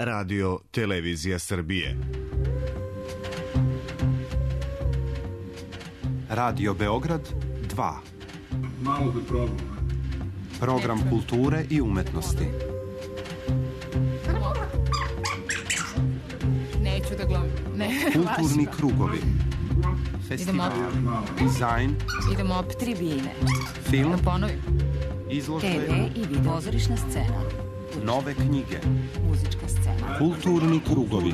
Radio Televizija Srbije. Radio Beograd 2. Malo da probam. Program kulture i umetnosti. Neću da glumim. Kulturni krugovi. Festival, dizajn. Idemo opet tribine. Film, da ponovim. Izložbe, TV i video. Pozorišna scena. nove knjige. Muzička scena. Kulturni krugovi.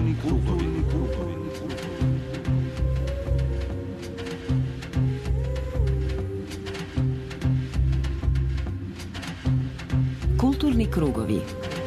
Kulturni krugovi.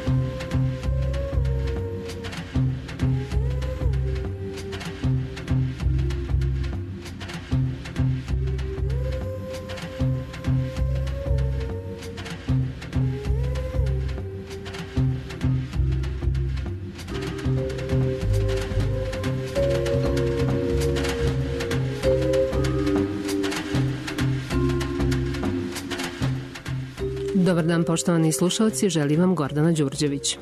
Dobar dan, poštovani slušalci, želim vam Gordana Đurđević.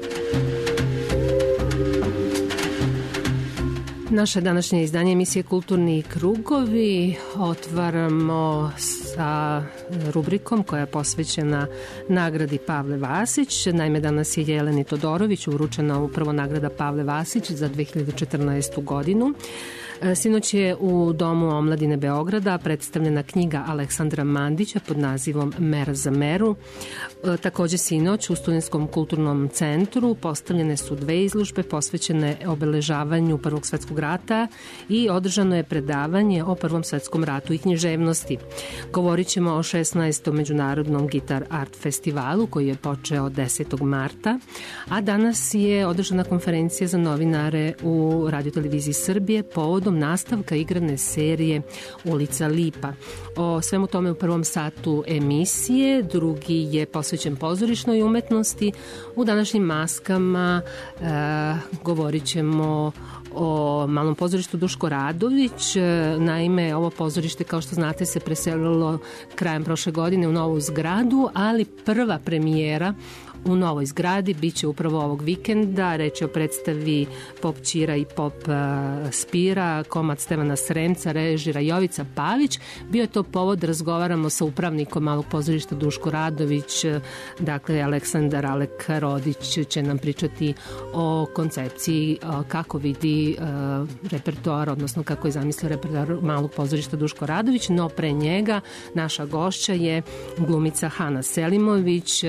Naše današnje izdanje emisije Kulturni krugovi otvaramo sa rubrikom koja je posvećena nagradi Pavle Vasić. Naime, danas je Jeleni Todorović uručena upravo nagrada Pavle Vasić za 2014. godinu. Sinoć je u Domu omladine Beograda predstavljena knjiga Aleksandra Mandića pod nazivom Mera za meru. Takođe sinoć u Studentskom kulturnom centru postavljene su dve izložbe posvećene obeležavanju Prvog svetskog rata i održano je predavanje o Prvom svetskom ratu i književnosti. Govorit ćemo o 16. Međunarodnom Gitar Art festivalu koji je počeo 10. marta, a danas je održana konferencija za novinare u Radio-televiziji Srbije povodom nastavka igrane serije Ulica Lipa. O svemu tome u prvom satu emisije, drugi je posvećen pozorišnoj umetnosti. U današnjim maskama govorit ćemo o Malom pozorištu Duško Radović. Naime, ovo pozorište, kao što znate, se preselilo krajem prošle godine u novu zgradu, ali prva premijera u novoj zgradi biće upravo ovog vikenda. Reč je o predstavi Pop Ćira i Pop Spira, komad Stevana Sremca, režira Jovica Pavić. Bio je to povod, razgovaramo sa upravnikom Malog pozorišta Duško Radović, dakle Aleksandar Alek Rodić će nam pričati o koncepciji, kako vidi repertoar, odnosno kako je zamislio repertoar Malog pozorišta Duško Radović, no pre njega naša gošća je glumica Hana Selimović.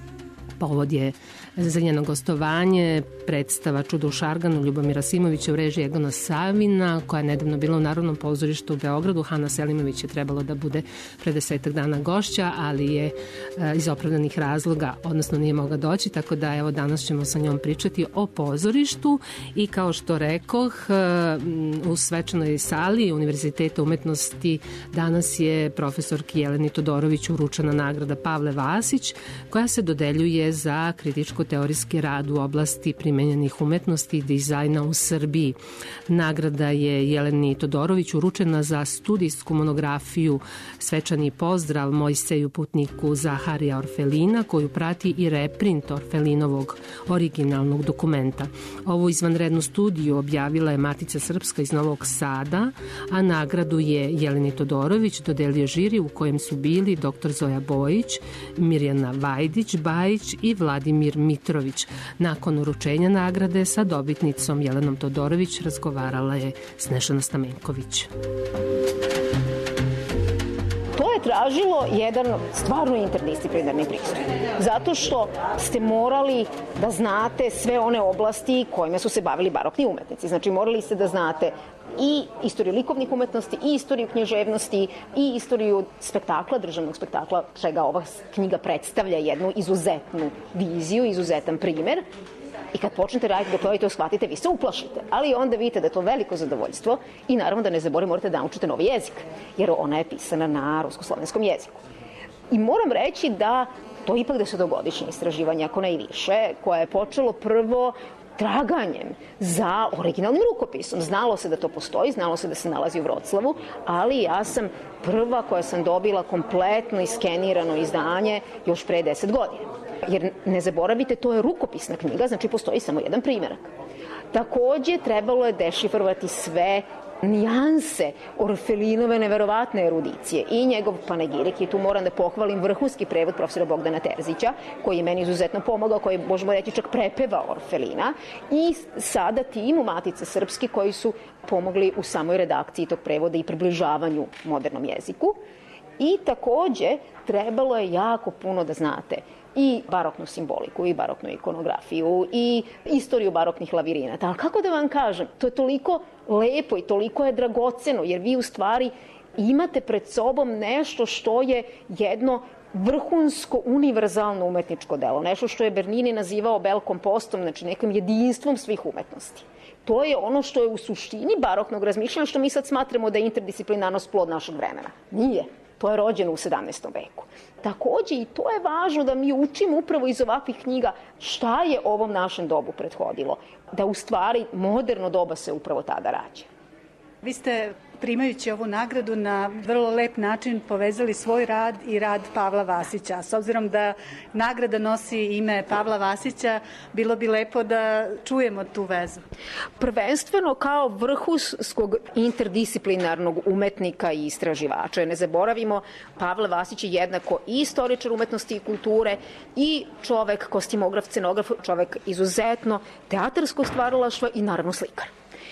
Povod je za njeno gostovanje predstava Čudo u Šarganu Ljubomira Simovića u režiji Egona Savina, koja je nedavno bila u Narodnom pozorištu u Beogradu. Hana Selimović je trebalo da bude pre 10 dana gošća, ali je iz opravdanih razloga, odnosno nije mogla doći, tako da evo danas ćemo sa njom pričati o pozorištu. I kao što rekoh, u svečanoj sali Univerziteta umetnosti danas je profesorki Jeleni Todorović uručena nagrada Pavle Vasić, koja se dodeljuje za kritičko-teorijski rad u oblasti primenjenih umetnosti i dizajna u Srbiji. Nagrada je Jeleni Todorović uručena za studijsku monografiju Svečani pozdrav Mojseju putniku Zaharija Orfelina, koju prati i reprint Orfelinovog originalnog dokumenta. Ovu izvanrednu studiju objavila je Matica Srpska iz Novog Sada, a nagradu je Jeleni Todorović dodelio žiri u kojem su bili dr. Zoja Bojić, Mirjana Vajdić-Bajić i Vladimir Mitrović. Nakon uručenja nagrade sa dobitnicom Jelenom Todorović razgovarala je Snežana Stamenković. To je tražilo jedan stvarno interdisciplinarni pristup. Zato što ste morali da znate sve one oblasti kojima su se bavili barokni umetnici. Znači, morali ste da znate i istoriju likovnih umetnosti, i istoriju književnosti, i istoriju spektakla, državnog spektakla, čega ova knjiga predstavlja jednu izuzetnu viziju, izuzetan primer. I kad počnete raditi dok to shvatite, vi se uplašite. Ali onda vidite da je to veliko zadovoljstvo i naravno da ne zaboravite, morate da naučite novi jezik, jer ona je pisana na rusko-slovenskom jeziku. I moram reći da to ipak 10-godišnje istraživanje, ako ne i više, koje je počelo prvo traganjem za originalnim rukopisom. Znalo se da to postoji, znalo se da se nalazi u Vroclavu, ali ja sam prva koja sam dobila kompletno iskenirano izdanje još pre 10 godina. Jer ne zaboravite, to je rukopisna knjiga, znači postoji samo jedan primerak. Takođe, trebalo je dešifrovati sve nijanse Orfelinove neverovatne erudicije i njegov panegirik, i tu moram da pohvalim vrhunski prevod profesora Bogdana Terzića, koji je meni izuzetno pomogao, koji je, možemo reći, čak prepevao Orfelina, i sada tim u Matice Srpske koji su pomogli u samoj redakciji tog prevoda i približavanju modernom jeziku. I takođe, trebalo je jako puno da znate i baroknu simboliku, i baroknu ikonografiju, i istoriju baroknih lavirinata. Ali kako da vam kažem, to je toliko lepo i toliko je dragoceno, jer vi u stvari imate pred sobom nešto što je jedno vrhunsko, univerzalno umetničko delo. Nešto što je Bernini nazivao bel kompostom, znači nekim jedinstvom svih umetnosti. To je ono što je u suštini baroknog razmišljanja, što mi sad smatramo da je interdisciplinarnost plod našeg vremena. Nije. To je rođeno u 17. veku. Takođe, i to je važno da mi učimo upravo iz ovakvih knjiga šta je ovom našem dobu prethodilo. Da u stvari moderno doba se upravo tada rađa. Vi ste, primajući ovu nagradu, na vrlo lep način povezali svoj rad i rad Pavla Vasića. S obzirom da nagrada nosi ime Pavla Vasića, bilo bi lepo da čujemo tu vezu. Prvenstveno kao vrhunskog interdisciplinarnog umetnika i istraživača. Ne zaboravimo, Pavle Vasić je jednako i istoričar umetnosti i kulture i čovek, kostimograf, scenograf, čovek izuzetno teatarskog stvaralaštva i naravno slikar.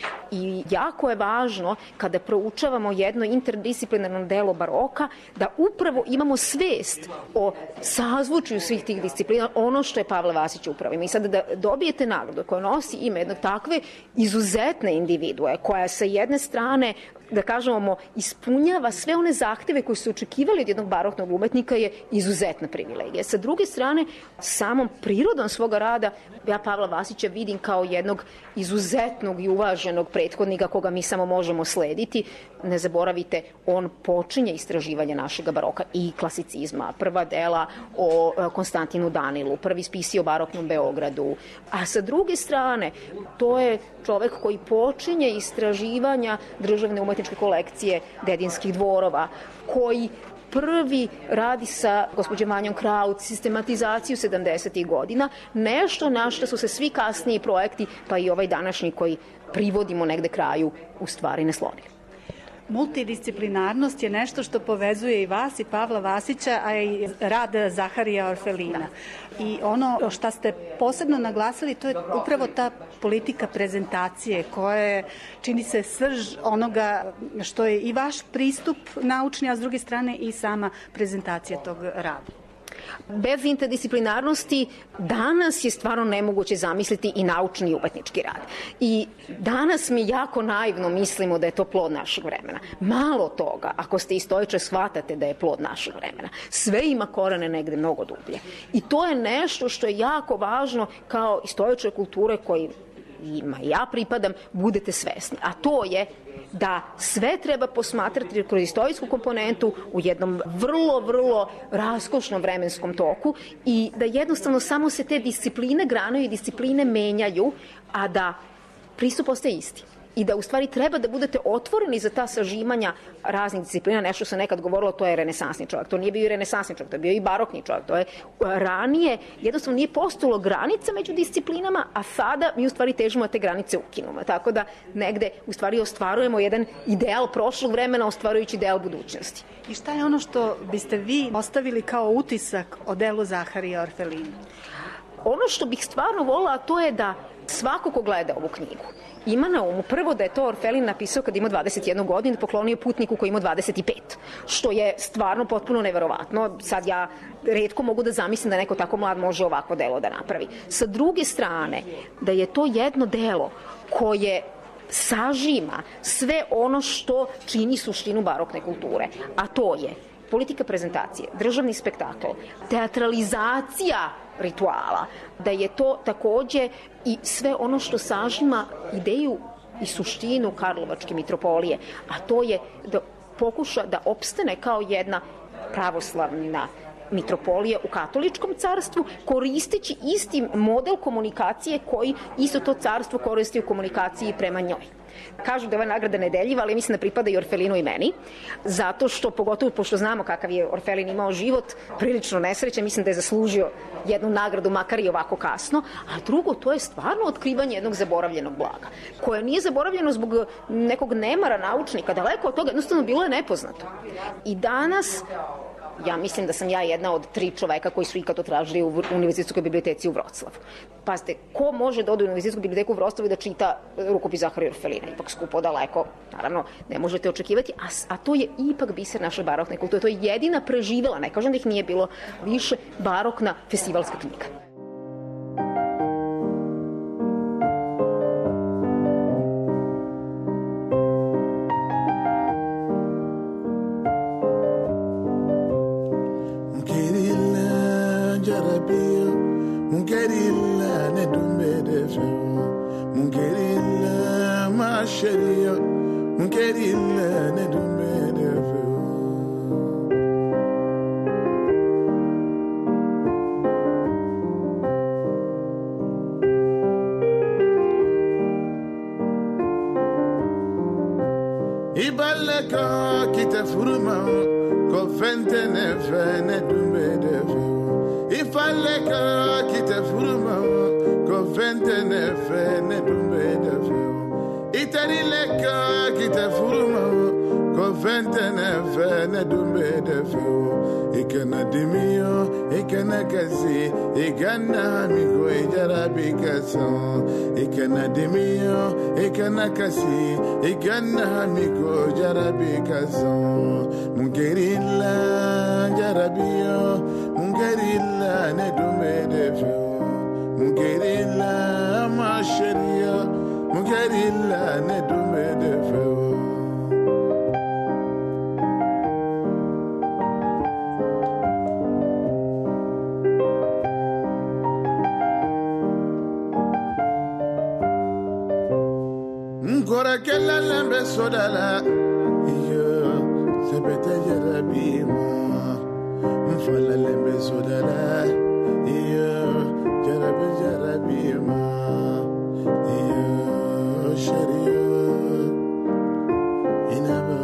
I jako je važno kada proučavamo jedno interdisciplinarno delo baroka da upravo imamo svest o sazvučju svih tih disciplina, ono što je Pavle Vasić upravo. I sada da dobijete nagradu koja nosi ime jednog takve izuzetne individue, koja sa jedne strane, da kažemo, ispunjava sve one zahteve koji su očekivali od jednog baroknog umetnika, je izuzetna privilegija. Sa druge strane, samom prirodom svoga rada, ja Pavla Vasića vidim kao jednog izuzetnog i uvaženog prethodnika koga mi samo možemo slediti. Ne zaboravite, on počinje istraživanje našeg baroka i klasicizma. Prva dela o Konstantinu Danilu, prvi spisi o baroknom Beogradu. A sa druge strane, to je čovek koji počinje istraživanja državne umetničke kolekcije Dedinskih dvorova, koji prvi radi sa gospođom Manjom Kraut sistematizaciju 70. godina, nešto na što su se svi kasniji projekti, pa i ovaj današnji koji privodimo negde kraju, u stvari ne slonili. Multidisciplinarnost je nešto što povezuje i vas i Pavla Vasića, a i rad Zaharija Orfelina. I ono što ste posebno naglasili, to je upravo ta politika prezentacije koja je, čini se, srž onoga što je i vaš pristup naučni, a s druge strane i sama prezentacija tog rada. Bez interdisciplinarnosti danas je stvarno nemoguće zamisliti i naučni i umetnički rad. I danas mi jako naivno mislimo da je to plod našeg vremena. Malo toga, ako ste istoričar, shvatate da je plod našeg vremena. Sve ima korene negde mnogo dublje. I to je nešto što je jako važno kao istoričar kulture koji ja pripadam, budete svesni. A to je da sve treba posmatrati kroz istorijsku komponentu u jednom vrlo raskošnom vremenskom toku i da jednostavno samo se te discipline granaju i discipline menjaju, a da pristup ostaje isti. I da u stvari treba da budete otvoreni za ta sažimanja raznih disciplina. Nešto se nekad govorilo, to je renesansni čovjek. To nije bio i renesansni čovjek, to je bio i barokni čovjek. To je ranije, jednostavno nije postojalo granica među disciplinama, a sada mi u stvari težimo da te granice ukinemo. Tako da negde u stvari ostvarujemo jedan ideal prošlog vremena, ostvarujući ideal budućnosti. I šta je ono što biste vi ostavili kao utisak o delu Zaharija Orfelina? Ono što bih stvarno volila, to je da svako ko gleda ovu knjigu ima na umu prvo da je to Orfelin napisao kad ima 21 godinu, poklonio putniku koji ima 25, što je stvarno potpuno neverovatno. Sad ja retko mogu da zamislim da neko tako mlad može ovako delo da napravi. Sa druge strane, da je to jedno delo koje sažima sve ono što čini suštinu barokne kulture, a to je politika prezentacije, državni spektakl, teatralizacija rituala, da je to takođe i sve ono što sažima ideju i suštinu Karlovačke mitropolije, a to je da pokuša da opstane kao jedna pravoslavna mitropolija u katoličkom carstvu, koristeći isti model komunikacije koji isto to carstvo koristi u komunikaciji prema njoj. Kažu da je ova nagrada nedeljiva, ali mislim da pripada i Orfelinu i meni, zato što, pogotovo pošto znamo kakav je Orfelin imao život, prilično nesrećan, mislim da je zaslužio jednu nagradu, makar i ovako kasno, a drugo, to je stvarno otkrivanje jednog zaboravljenog blaga, koje nije zaboravljeno zbog nekog nemara naučnika, daleko od toga, jednostavno bilo je nepoznato. I danas, ja mislim da sam ja jedna od 3 čoveka koji su ikad to tražili u Univerzitetskoj biblioteci u Vroclavu. Pazite, ko može da ode u Univerzitetsku biblioteku u Vroclavu i da čita rukopis Zaharija Orfelina? Ipak skupo, daleko, naravno, ne možete očekivati, a to je ipak biser naše barokne kulture. To je jedina preživela, ne kažem da ih nije bilo više, barokna festivalska knjiga. Ibaleka kita furuma ko fente ne fene dumbe de fu. Ifaleka kita furuma ko fente ne fene dumbe de fu. Itarileka kita furuma ko fente ne fene dumbe de fu. Ikana dimio ikana kasi ikana amigo ijarabi kaso. Ikana dimio ikana kasi ikana amigo jarabi kaso. Mungerilla jarabio mungerilla ne dumbe de fu. Mungerilla masheria mungerilla ne dumbe de fu. Ancora che la lambe sodala io sapete jarabima fa la lambe sodala io jarabima io sharia inaba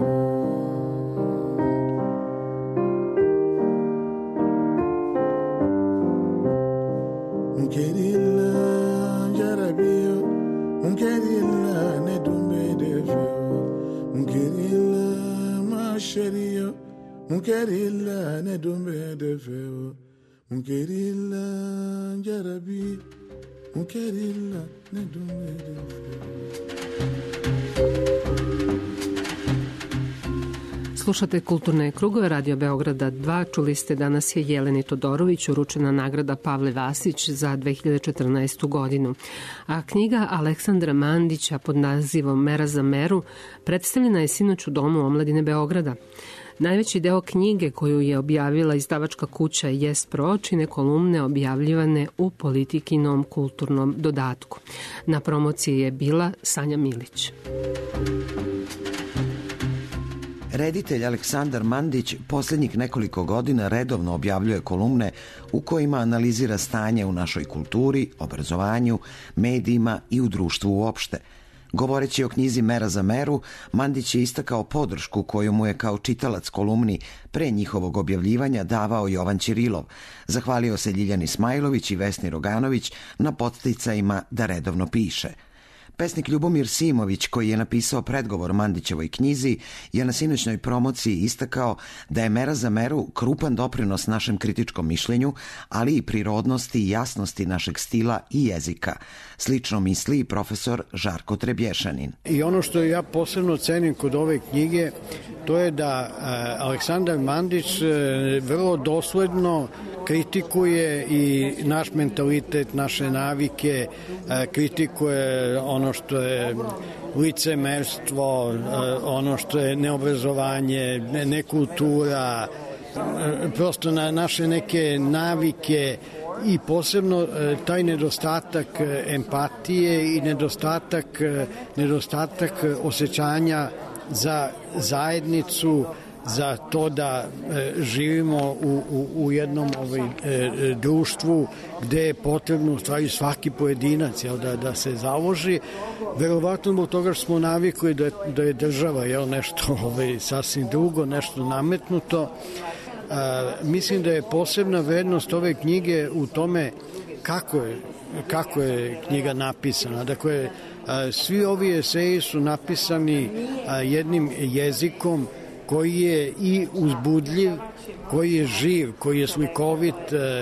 ungerilla jarabio ungerilla ne dumbe de fu ungerilla masheria ungerilla ne dumbe de fu ungerilla jarabi ungerilla ne dumbe de fu. Slušate Kulturne krugove Radio Beograda 2. Čuli ste, danas je Jeleni Todorović uručena nagrada Pavle Vasić za 2014. godinu. A knjiga Aleksandra Mandića pod nazivom Mera za meru predstavljena je sinoć u Domu omladine Beograda. Najveći deo knjige koju je objavila izdavačka kuća Jest Pro čine kolumne objavljivane u Politikinom kulturnom dodatku. Na promociji je bila Sanja Milić. Reditelj Aleksandar Mandić posljednjih nekoliko godina redovno objavljuje kolumne u kojima analizira stanje u našoj kulturi, obrazovanju, medijima i u društvu uopšte. Govoreći o knjizi Mera za meru, Mandić je istakao podršku koju mu je kao čitalac kolumni pre njihovog objavljivanja davao Jovan Ćirilov. Zahvalio se Ljiljani Smajlović i Vesni Roganović na podsticajima da redovno piše. Pesnik Ljubomir Simović, koji je napisao predgovor Mandićevoj knjizi, je na sinoćnoj promociji istakao da je Mera za meru krupan doprinos našem kritičkom mišljenju, ali i prirodnosti i jasnosti našeg stila i jezika. Slično misli i profesor Žarko Trebješanin. I ono što ja posebno cenim kod ove knjige, to je da Aleksandar Mandić vrlo dosledno kritikuje i naš mentalitet, naše navike, kritikuje ono što je licemerstvo, ono što je neobrazovanje, nekultura, prosto na naše neke navike i posebno taj nedostatak empatije i nedostatak osjećanja za zajednicu za to da živimo u jednom društvu gde je potrebno u stvari svaki pojedinac da se založi. Verovatno zbog toga što smo navikli da je država nešto sasvim drugo, nešto nametnuto. Mislim da je posebna vrednost ove knjige u tome kako je knjiga napisana. Dakle, svi ovi eseji su napisani jednim jezikom koji je i uzbudljiv, koji je živ, koji je slikovit,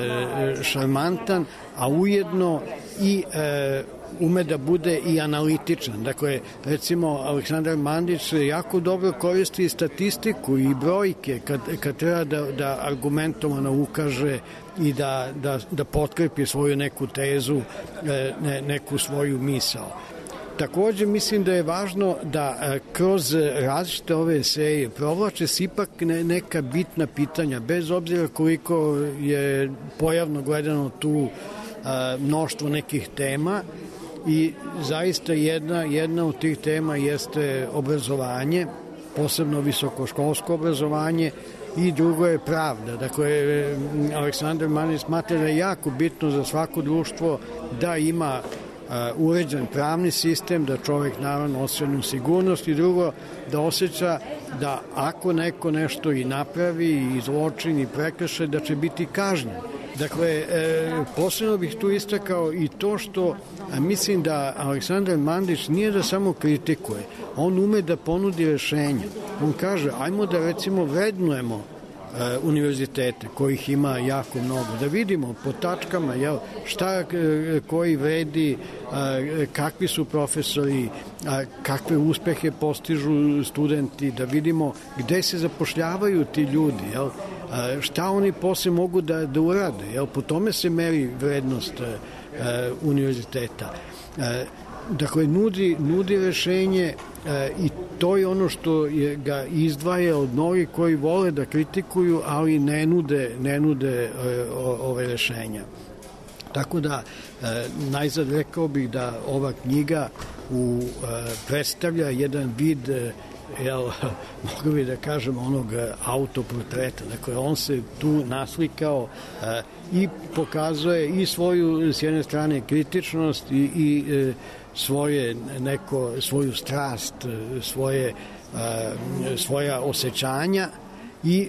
šarmantan, a ujedno i ume da bude i analitičan. Dakle, recimo, Aleksandar Mandić jako dobro koristi statistiku i brojke kad treba da argumentovano ukaže i da potkrepi svoju neku tezu, neku svoju misao. Takođe, mislim da je važno da kroz različite ove eseje provlače se ipak neka bitna pitanja, bez obzira koliko je pojavno gledano tu mnoštvo nekih tema. I zaista jedna od tih tema jeste obrazovanje, posebno visokoškolsko obrazovanje, i drugo je pravda. Dakle, Aleksandar Mandić smatra da je jako bitno za svako društvo da ima uređen pravni sistem, da čovjek naravno osjeća sigurnost, i drugo da osjeća da ako neko nešto i napravi i zločin i prekršaj, da će biti kažnjen. Dakle, posebno bih tu istakao i to što mislim da Aleksandar Mandić nije da samo kritikuje, on ume da ponudi rešenja. On kaže, ajmo da recimo vrednujemo univerzitete, kojih ima jako mnogo, da vidimo po tačkama šta koji vredi, kakvi su profesori, kakve uspehe postižu studenti, da vidimo gde se zapošljavaju ti ljudi, šta oni posle mogu da urade, po tome se meri vrednost univerziteta. Dakle, nudi rešenje i to je ono što ga izdvaja od mnogih koji vole da kritikuju, ali ne nude ove rešenja. Tako da, najzad rekao bih da ova knjiga predstavlja jedan vid, mogu bi da kažem, onog autoportreta. Dakle, on se tu naslikao i pokazuje i svoju, s jedne strane, kritičnost i svoju strast, svoja osjećanja, i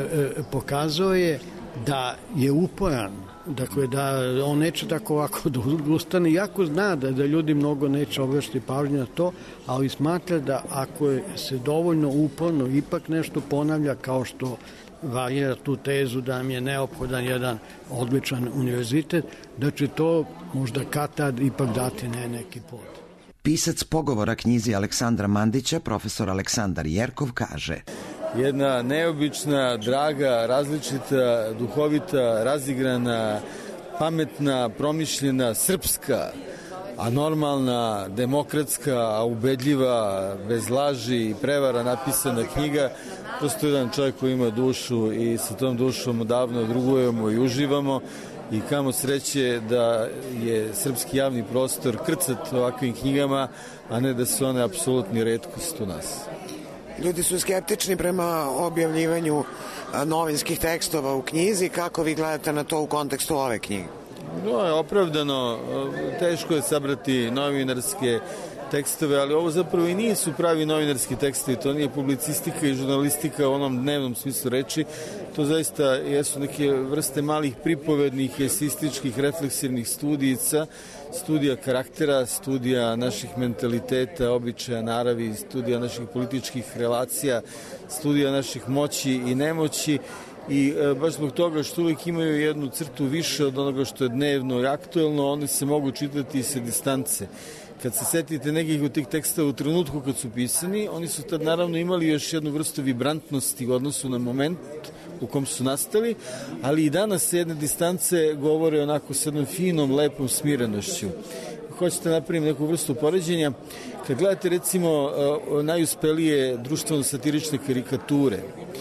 pokazuje da je uporan, dakle da on neće tako ovako da ustane, iako zna da ljudi mnogo neće obraćati pažnju na to, ali smatra da ako se dovoljno uporno ipak nešto ponavlja, kao što varira tu tezu da nam je neophodan jedan odličan univerzitet, da će to možda kad-tad ipak dati neki plod. Pisac pogovora knjizi Aleksandra Mandića, profesor Aleksandar Jerkov, kaže: jedna neobična, draga, različita, duhovita, razigrana, pametna, promišljena, srpska, a normalna, demokratska, a ubedljiva, bez laži i prevara napisana knjiga. Prosto jedan čovjek koji ima dušu i sa tom dušom odavno drugujemo i uživamo, i kamo sreće da je srpski javni prostor krcat ovakvim knjigama, a ne da su one apsolutni retkost u nas. Ljudi su skeptični prema objavljivanju novinskih tekstova u knjizi. Kako vi gledate na to u kontekstu ove knjige? No, je opravdano. Teško je sabrati novinarske tekstove, ali ovo zapravo i nisu pravi novinarski tekstovi. To nije publicistika i žurnalistika u onom dnevnom smislu reči. To zaista jesu neke vrste malih pripovednih, esističkih, refleksivnih studijica, studija karaktera, studija naših mentaliteta, običaja, naravi, studija naših političkih relacija, studija naših moći i nemoći, i baš zbog toga što uvijek imaju jednu crtu više od onoga što je dnevno i aktuelno, oni se mogu čitati sa distance. Kad se setite nekih od tih tekstova u trenutku kad su pisani, oni su tad naravno imali još jednu vrstu vibrantnosti u odnosu na moment u kom su nastali, ali i danas se jedne distance govore onako s jednom finom, lepom smirenošću. Hoćete napraviti neku vrstu poređenja, kad gledate recimo najuspelije društveno-satirične karikature,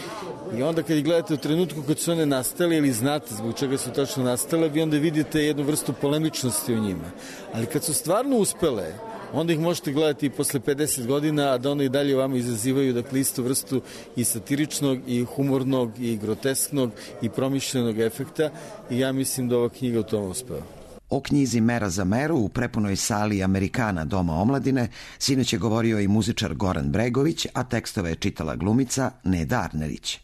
i onda kad ih gledate u trenutku kad su one nastale ili znate zbog čega su tačno nastale, vi onda vidite jednu vrstu polemičnosti u njima. Ali kad su stvarno uspele, onda ih možete gledati i posle 50 godina, a da onda i dalje vama izazivaju, dakle, istu vrstu i satiričnog, i humornog, i grotesknog, i promišljenog efekta, i ja mislim da ova knjiga u tome uspeva. O knjizi Mera za meru u prepunoj sali Amerikana Doma omladine sinoć je govorio i muzičar Goran Bregović, a tekstove je čitala glumica Neda Arnerić.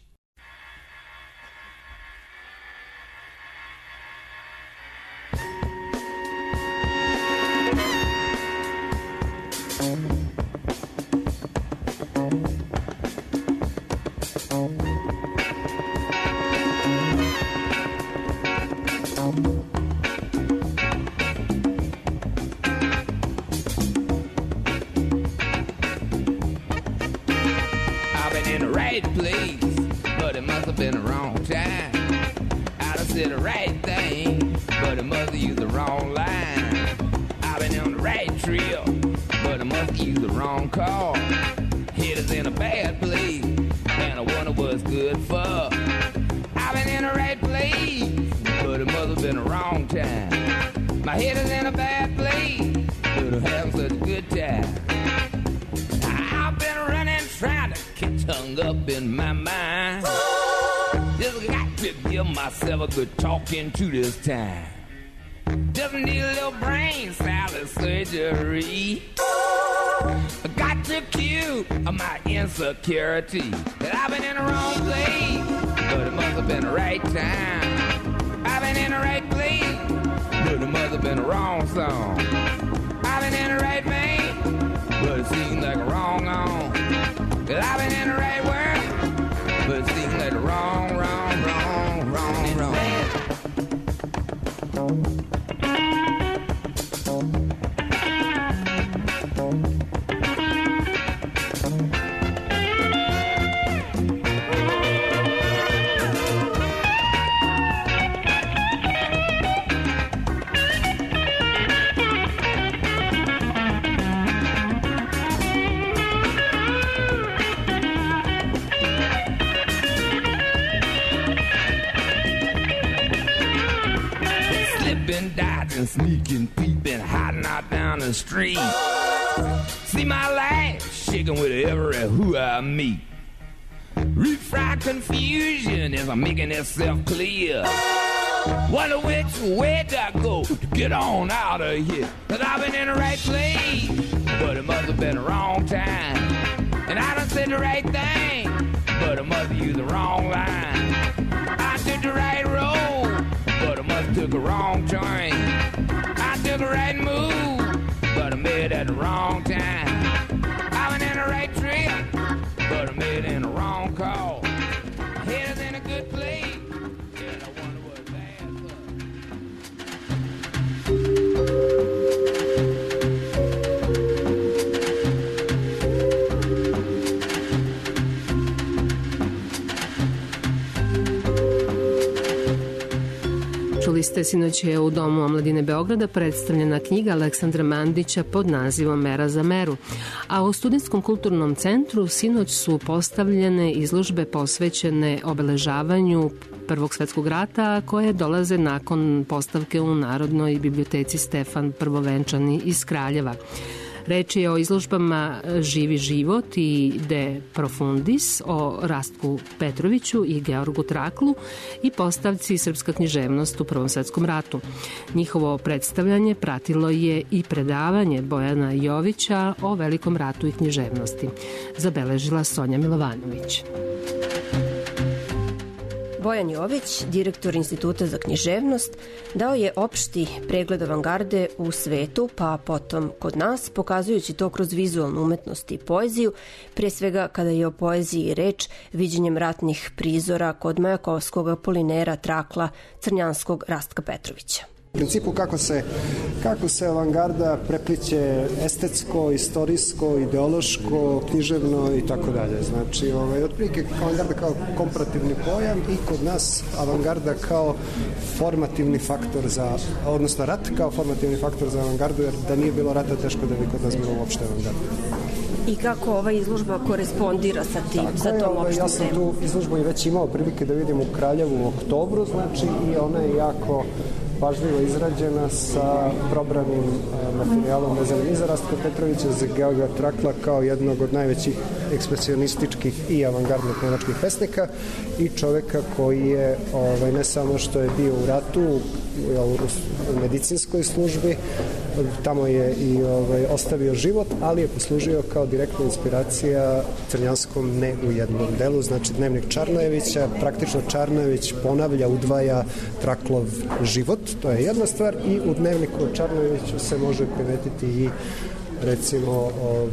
Into this time doesn't need a little brain salad surgery. I got the cue of my insecurity that I've been in the wrong place, but it must have been the right time. I've been in the right place, but it must have been the wrong song. I've been in the right vein, but it seems like a wrong on. That I've been in the right world, but it seems like the wrong. Sneaking, peeping, hiding out down the street. See my life shaking with every who I meet. Refried confusion as I'm making itself clear. Wonder which way do I go to get on out of here? Cause I've been in the right place, but it must have been the wrong time. And I done said the right thing, but I must have used the wrong line. I took the right road, but I must have took a wrong turn. I took a right move, but I made it at the wrong time. I went in the right trip, but I made it in the wrong call. Head is in a good place, and I wonder what's Čuli ste, sinoć je u Domu omladine Beograda predstavljena knjiga Aleksandra Mandića pod nazivom Mera za meru. A u Studentskom kulturnom centru sinoć su postavljene izložbe posvećene obeležavanju Prvog svetskog rata, koje dolaze nakon postavke u Narodnoj biblioteci Stefan Prvovenčani iz Kraljeva. Reč je o izložbama Živi život i De profundis o Rastku Petroviću i Georgu Traklu i postavci Srpska književnost u Prvom svetskom ratu. Njihovo predstavljanje pratilo je i predavanje Bojana Jovića o Velikom ratu i književnosti. Zabeležila Sonja Milovanović. Bojan Jović, direktor Instituta za književnost, dao je opšti pregled avangarde u svetu, pa potom kod nas, pokazujući to kroz vizualnu umetnost i poeziju, pre svega kada je o poeziji reč, viđenjem ratnih prizora kod Majakovskog, Apolinera, Trakla, Crnjanskog, Rastka Petrovića. U principu kako se avangarda prepliće estetsko, istorijsko, ideološko, književno i tako dalje. Znači, otprilike avangarda kao komparativni pojam i kod nas avangarda kao formativni faktor odnosno rat kao formativni faktor za avangardu, jer da nije bilo rata teško da bi kod nas bilo uopšte avangarda. I kako ova izložba korespondira sa tim, sa tom opštom temom? Ja sam tu izložbu i već imao prilike da vidim u Kraljevu u oktobru, znači, i ona je jako pažljivo izrađena sa probranim materijalom vezanim i za Rastka Petrovića, za Georga Trakla kao jednog od najvećih ekspresionističkih i avangardnih nemačkih pesnika i čoveka koji je ne samo što je bio u ratu, u medicinskoj službi, tamo je i ostavio život, ali je poslužio kao direktna inspiracija Crnjanskom ne u jednom delu, znači Dnevnik Čarnojevića, praktično Čarnojević ponavlja, udvaja Traklov život, to je jedna stvar, i u Dnevniku Čarnojeviću se može primetiti i recimo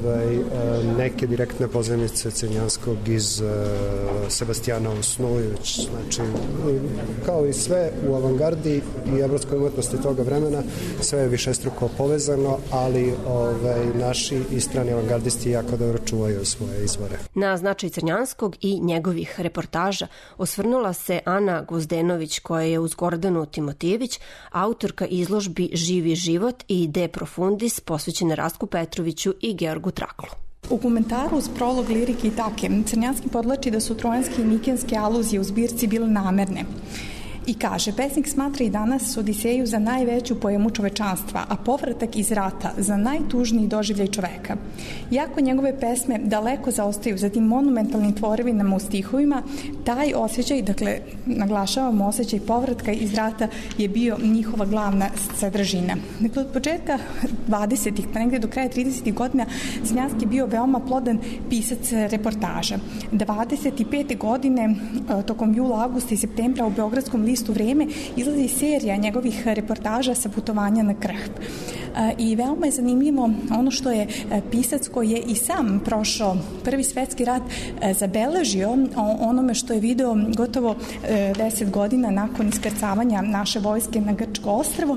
neke direktne pozajmice Crnjanskog iz Sebastijana u snu, znači kao i sve u avangardi i evropskoj umetnosti toga vremena, sve je višestruko povezano, ali naši i strani avangardisti jako dobro čuvaju svoje izvore. Na značaj Crnjanskog i njegovih reportaža osvrnula se Ana Gvozdenović, koja je uz Gordanu Timotijević autorka izložbi Živi život i De profundis posvećene Rastku Petroviću i Georgu Traklu. U komentaru uz prolog lirike i take Crnjanski podlači da su trojanske i mikenske aluzije u zbirci bile namerne. I kaže, pesnik smatra i danas Odiseju za najveću poemu čovečanstva, a povratak iz rata za najtužniji doživljaj čoveka. Iako njegove pesme daleko zaostaju za tim monumentalnim tvorevinama u stihovima, taj osjećaj, dakle, naglašavamo osjećaj povratka iz rata, je bio njihova glavna sadržina. Dakle, od početka 20. pa negde do kraja 30. godina Crnjanski je bio veoma plodan pisac reportaža. 25. godine, tokom jula, avgusta i septembra u Beogradskom listu Vreme izlazi serija njegovih reportaža sa putovanja na Krhp. I veoma je zanimljivo ono što je pisac koji je i sam prošao Prvi svetski rat zabeležio onome što je video gotovo 10 godina nakon iskrcavanja naše vojske na Grčko ostrvo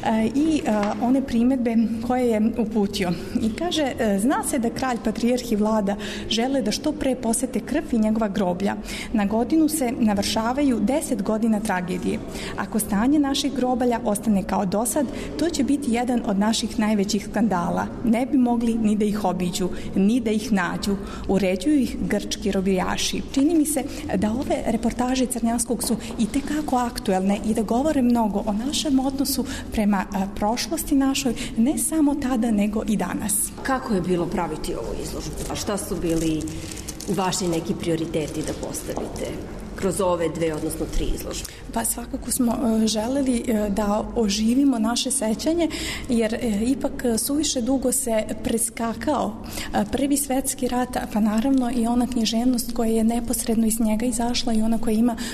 i one primedbe koje je uputio. I kaže, zna se da kralj, patrijarh i vlada žele da što pre posete Krf i njegova groblja. Na godinu se navršavaju 10 godina tragedije. Ako stanje naših grobalja ostane kao dosad, to će biti jedan od naših najvećih skandala. Ne bi mogli ni da ih obiđu, ni da ih nađu. Uređuju ih grčki robijaši. Čini mi se da ove reportaže Crnjanskog su i tekako aktuelne i da govore mnogo o našem odnosu prema prošlosti našoj, ne samo tada, nego i danas. Kako je bilo praviti ovu izložbu? A šta su bili vaši neki prioriteti da postavite kroz ove 2, odnosno 3 izložbe? Pa svakako smo želeli da oživimo naše sećanje, jer ipak suviše dugo se preskakao Prvi svetski rat, pa naravno i ona književnost koja je neposredno iz njega izašla i ona koja ima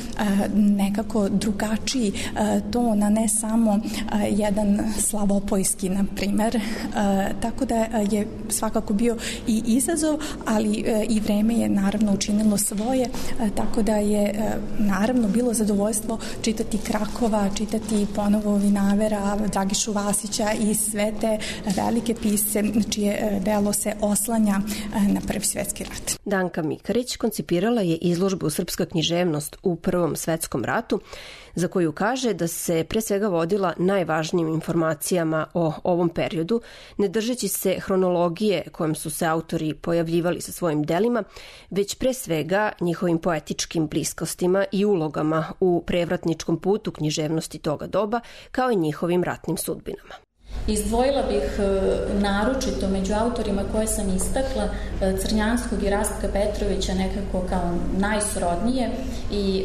nekako drugačiji ton, a ne samo jedan slavopojski, na primer. Tako da je svakako bio i izazov, ali i vreme je naravno učinilo svoje, tako da je naravno bilo zadovoljstvo čitati Krakova, čitati ponovo Vinavera, Dragišu Vasića i sve te velike pisce čije delo se oslanja na Prvi svetski rat. Danka Mikarić koncipirala je izložbu Srpska književnost u Prvom svetskom ratu, za koju kaže da se pre svega vodila najvažnijim informacijama o ovom periodu, ne držeći se hronologije kojom su se autori pojavljivali sa svojim delima, već pre svega njihovim poetičkim bliskostima i ulogama u prevratničkom putu književnosti toga doba, kao i njihovim ratnim sudbinama. Izdvojila bih naročito među autorima koje sam istakla Crnjanskog i Rastka Petrovića nekako kao najsrodnije i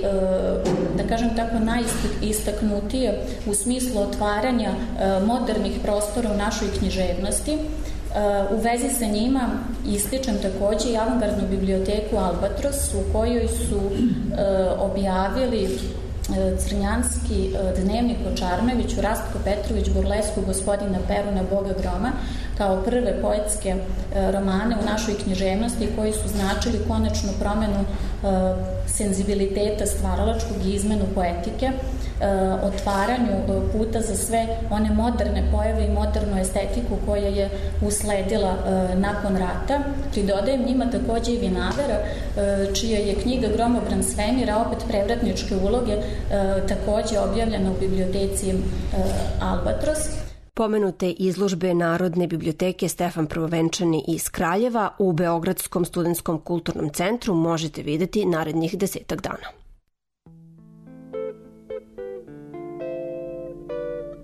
da kažem tako najistaknutije u smislu otvaranja modernih prostora u našoj književnosti. U vezi sa njima ističem takođe i avangardnu biblioteku Albatros u kojoj su objavili Crnjanski, Dnevnik o Čarnojeviću, Rastko Petrović, Burlesku gospodina Peruna, Boga groma, kao prve poetske romane u našoj književnosti koji su značili konačnu promenu senzibiliteta stvaralačkog i izmenu poetike, otvaranju puta za sve one moderne pojave i modernu estetiku koja je usledila nakon rata. Pridodajem njima takođe i Vinavera, čija je knjiga Gromobran svemira, opet prevratničke uloge, takođe objavljena u biblioteci Albatros. Pomenute izložbe Narodne biblioteke Stefan Prvovenčani iz Kraljeva u Beogradskom studentskom kulturnom centru možete videti narednih 10 dana.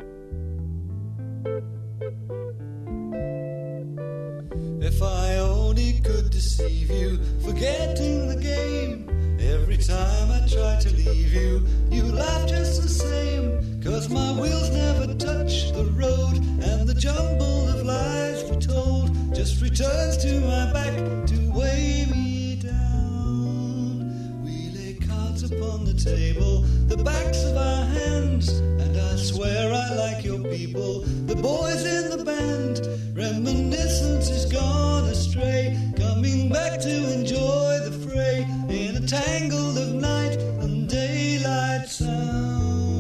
If I only could deceive you, forgetting the game. Every time I try to leave you, you laugh just the same. 'Cause my wheels never touch the road, and the jumble of lies we told just returns to my back to weigh me down. We lay cards upon the table, the backs of our hands, and I swear I like your people, the boys in the band. Reminiscence is gone astray, coming back to enjoy the fray in a tangle of night and daylight sound.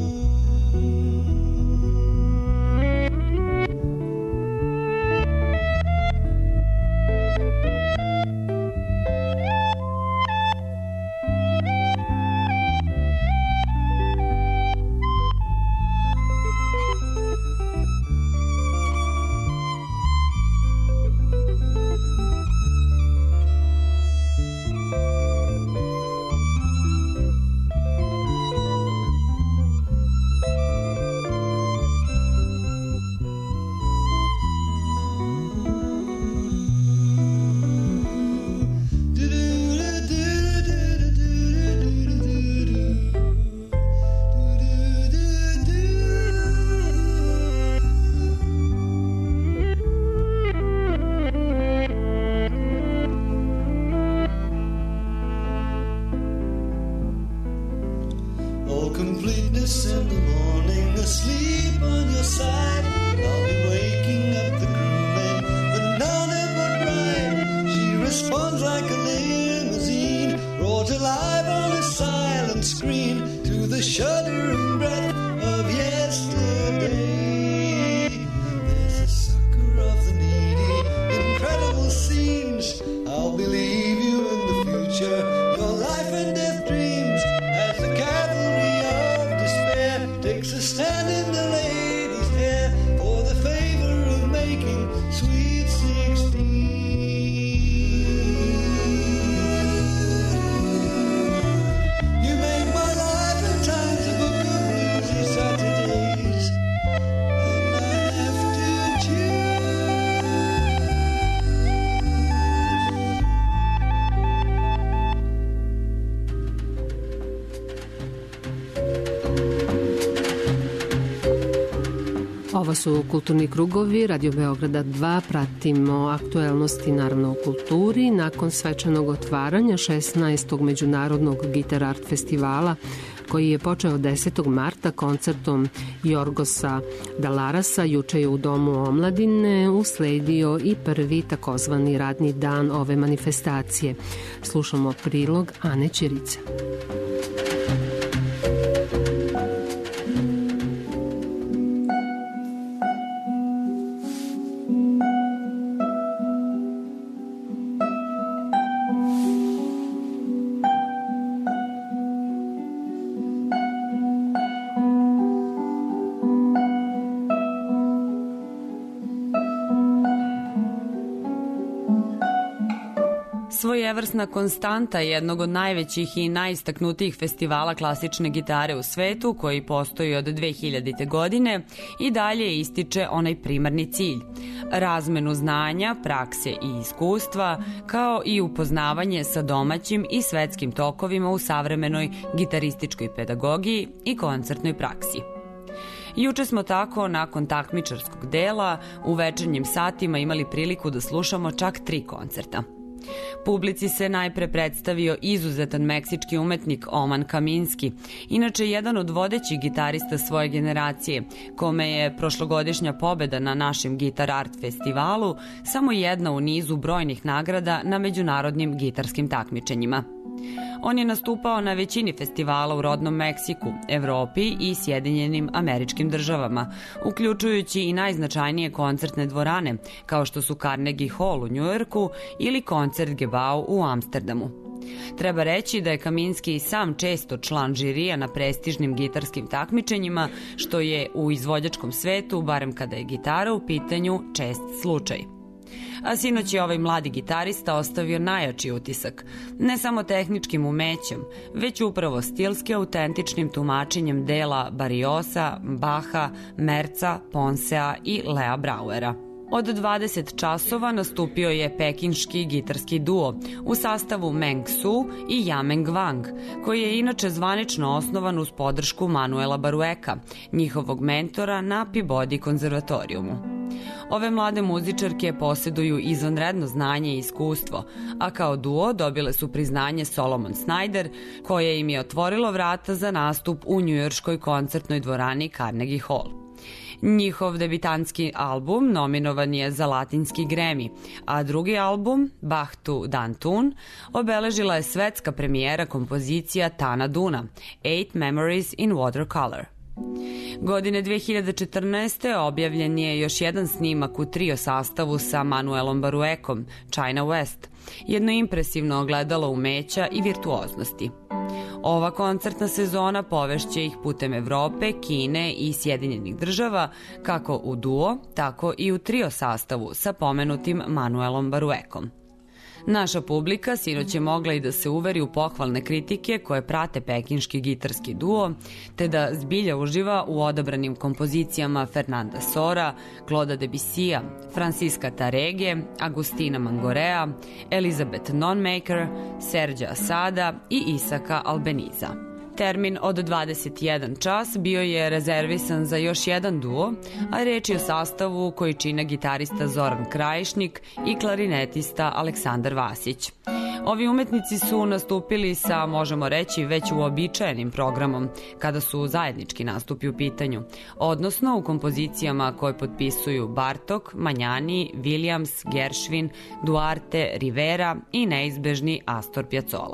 Ovo su Kulturni krugovi, Radio Beograda 2, pratimo aktuelnosti naravno u kulturi. Nakon svečanog otvaranja 16. Međunarodnog Gitar Art festivala, koji je počeo 10. marta koncertom Jorgosa Dalarasa, juče je u Domu omladine usledio i prvi takozvani radni dan ove manifestacije. Slušamo prilog Ane Ćirice. Svojevrsna konstanta jednog od najvećih i najistaknutijih festivala klasične gitare u svetu, koji postoji od 2000. godine, i dalje ističe onaj primarni cilj: razmenu znanja, prakse i iskustva, kao i upoznavanje sa domaćim i svetskim tokovima u savremenoj gitarističkoj pedagogiji i koncertnoj praksi. Juče smo tako, nakon takmičarskog dela, u večernjim satima imali priliku da slušamo čak 3 koncerta. Publici se najpre predstavio izuzetan meksički umetnik Oman Kaminski, inače jedan od vodećih gitarista svoje generacije, kome je prošlogodišnja pobeda na našem Gitar Art festivalu samo jedna u nizu brojnih nagrada na međunarodnim gitarskim takmičenjima. On je nastupao na većini festivala u rodnom Meksiku, Evropi i Sjedinjenim Američkim Državama, uključujući i najznačajnije koncertne dvorane, kao što su Carnegie Hall u Njujorku ili Koncertgebouw u Amsterdamu. Treba reći da je Kaminski i sam često član žirija na prestižnim gitarskim takmičenjima, što je u izvođačkom svetu, barem kada je gitara u pitanju, čest slučaj. A sinoć je ovaj mladi gitarista ostavio najjači utisak, ne samo tehničkim umećem, već upravo stilski autentičnim tumačenjem dela Barriosa, Baha, Merca, Ponsea i Lea Brauera. Od 20 časova nastupio je pekinški gitarski duo u sastavu Meng Su i Yameng Wang, koji je inače zvanično osnovan uz podršku Manuela Barueka, njihovog mentora na Peabody konzervatorijumu. Ove mlade muzičarke posjeduju izvanredno znanje i iskustvo, a kao duo dobile su priznanje Solomon Snyder, koje im je otvorilo vrata za nastup u njujorškoj koncertnoj dvorani Carnegie Hall. Njihov debitanski album nominovan je za latinski Grammy, a drugi album, Bachtu Dan Tun, obeležila je svetska premijera kompozicija Tana Duna, Eight Memories in Watercolor. Godine 2014. objavljen je još jedan snimak u trio sastavu sa Manuelom Baruekom, China West, jedno impresivno ogledalo umeća i virtuoznosti. Ova koncertna sezona povešće ih putem Evrope, Kine i Sjedinjenih država, kako u duo, tako i u trio sastavu sa pomenutim Manuelom Baruekom. Naša publika sinoć je mogla i da se uveri u pohvalne kritike koje prate pekinški gitarski duo, te da zbilja uživa u odabranim kompozicijama Fernanda Sora, Claude'a Debussya, Francisca Tarege, Agustina Mangorea, Elizabeth Nonmaker, Serđa Asada i Isaka Albeniza. Termin od 21 čas bio je rezervisan za još jedan duo, a reč je o sastavu koji čine gitarista Zoran Krajišnik i klarinetista Aleksandar Vasić. Ovi umetnici su nastupili sa, možemo reći, već uobičajenim programom kada su zajednički nastupi u pitanju, odnosno u kompozicijama koje potpisuju Bartok, Manjani, Williams, Gershwin, Duarte, Rivera i neizbežni Astor Piazzolla.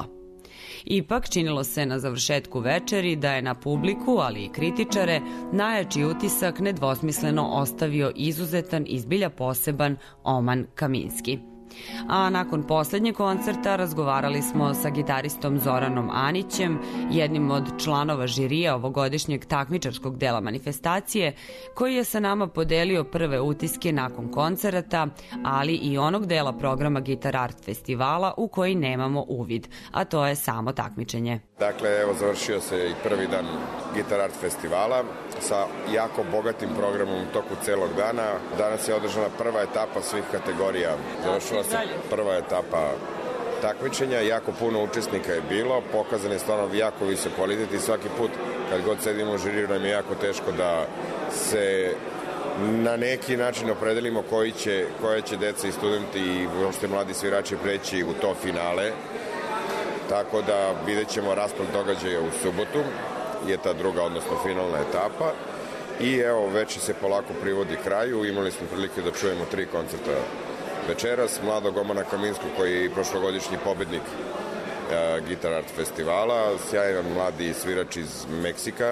Ipak, činilo se na završetku večeri da je na publiku, ali i kritičare, najjači utisak nedvosmisleno ostavio izuzetan i zbilja poseban Oman Kaminski. A nakon poslednjeg koncerta razgovarali smo sa gitaristom Zoranom Anićem, jednim od članova žirija ovogodišnjeg takmičarskog dela manifestacije, koji je sa nama podelio prve utiske nakon koncerata, ali i onog dela programa Guitar Art festivala u koji nemamo uvid, a to je samo takmičenje. Dakle, evo završio se i prvi dan Guitar Art festivala sa jako bogatim programom u toku celog dana. Danas je održana prva etapa svih kategorija. Završila se prva etapa takmičenja, jako puno učesnika je bilo, pokazan je stvarno jako visok kvalitet i svaki put kad god sedimo u žiriju nam je jako teško da se na neki način opredelimo koje će deca i studenti i uopšte mladi svirači preći u to finale. Tako da vidjet ćemo rasplet događaja u subotu, je ta druga, odnosno finalna etapa. I evo, već se polako privodi kraju, imali smo prilike da čujemo 3 koncerta večeras. Mladog Omana Kaminskog, koji je i prošlogodišnji pobednik Guitar Art festivala, sjajan mladi svirač iz Meksika.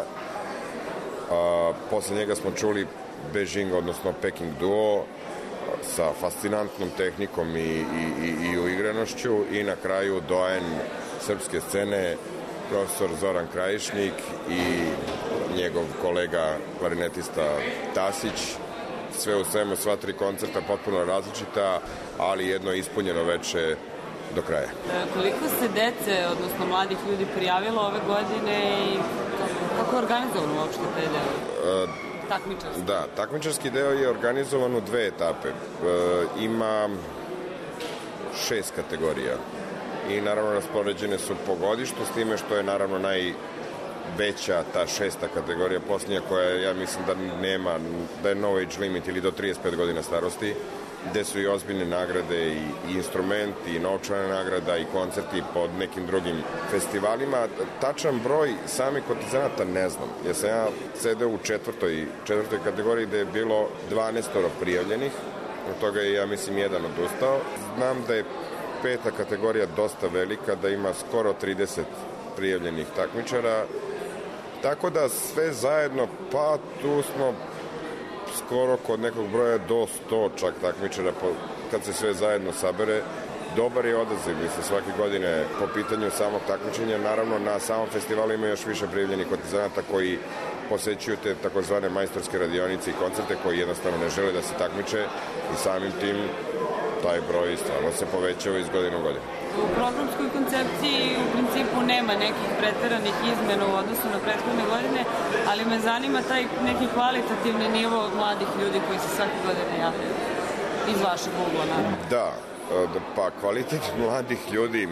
Posle njega smo čuli Beijing, odnosno Peking duo, sa fascinantnom tehnikom i uigranošću i na kraju doajen srpske scene profesor Zoran Krajišnik i njegov kolega klarinetista Tasić. Sve u svemu, sva 3 koncerta potpuno različita, ali jedno ispunjeno veče do kraja. Koliko se dece, odnosno mladih ljudi prijavilo ove godine i kako je organizovan uopšte taj deo? Takmičarski. Da, takmičarski deo je organizovan u 2 etape. Ima 6 kategorija i naravno raspoređene su po godištu, s time što je naravno najveća ta 6. kategorija, posljednja koja ja mislim da nema, da je no age limit ili do 35 godina starosti, gde su i ozbiljne nagrade i instrumenti i novčana nagrada i koncerti pod nekim drugim festivalima. Tačan broj samih kotizanata ne znam, jer sam ja sedeo u četvrtoj kategoriji gde je bilo 12 prijavljenih, od toga je, ja mislim, jedan odustao. Znam da je 5. kategorija dosta velika, da ima skoro 30 prijavljenih takmičara, tako da sve zajedno, pa tu smo skoro kod nekog broja do 100 čak takmičara kad se sve zajedno sabere. Dobar je odaziv, mislim, svake godine po pitanju samog takmičenja. Naravno, na samom festivalu ima još više prijavljenih kotizanata koji posećuju te takozvane majstorske radionice i koncerte, koji jednostavno ne žele da se takmiče i samim tim taj broj stvarno se povećava iz godine u godinu. U programskoj koncepciji u principu nema nekih preteranih izmena u odnosu na prethodne godine, ali me zanima taj neki kvalitativni nivo mladih ljudi koji se svake godine javljaju. iz vašeg ugla, naravno. Da, pa kvalitet mladih ljudi,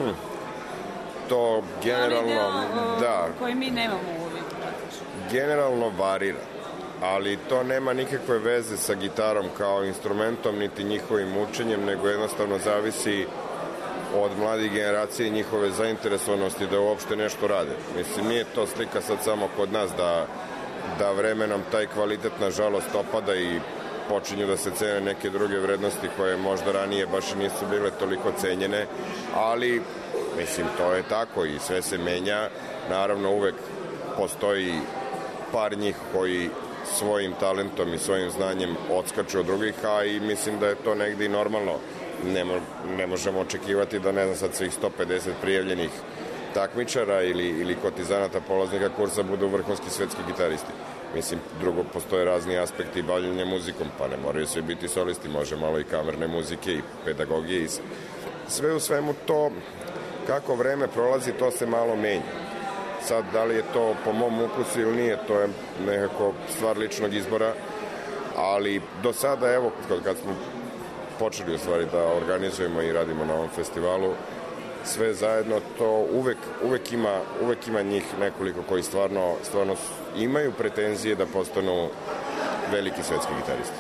to generalno, da, koji mi nemamo uvijek. generalno varira, ali to nema nikakve veze sa gitarom kao instrumentom, niti njihovim učenjem, nego jednostavno zavisi od mladih generacije i njihove zainteresovanosti da uopšte nešto rade. Mislim, nije to slika sad samo kod nas da vremenom taj kvalitet nažalost opada i počinju da se cene neke druge vrednosti koje možda ranije baš i nisu bile toliko cenjene, ali mislim, to je tako i sve se menja. Naravno, uvek postoji par njih koji svojim talentom i svojim znanjem odskaču od drugih, a i mislim da je to negde i normalno. Ne možemo očekivati da, ne znam, sad svih 150 prijavljenih takmičara ili kotizanata polaznika kursa budu vrhunski svetski gitaristi. Mislim, drugo, postoje razni aspekti bavljenja muzikom, pa ne moraju svi biti solisti, može malo i kamerne muzike i pedagogije i sve u svemu to, kako vreme prolazi, to se malo menja. Sad, da li je to po mom ukusu ili nije, to je nekako stvar ličnog izbora, ali do sada, evo, kad smo počeli u stvari da organizujemo i radimo na ovom festivalu, sve zajedno to uvek ima njih nekoliko koji stvarno imaju pretenzije da postanu veliki svetski gitaristi.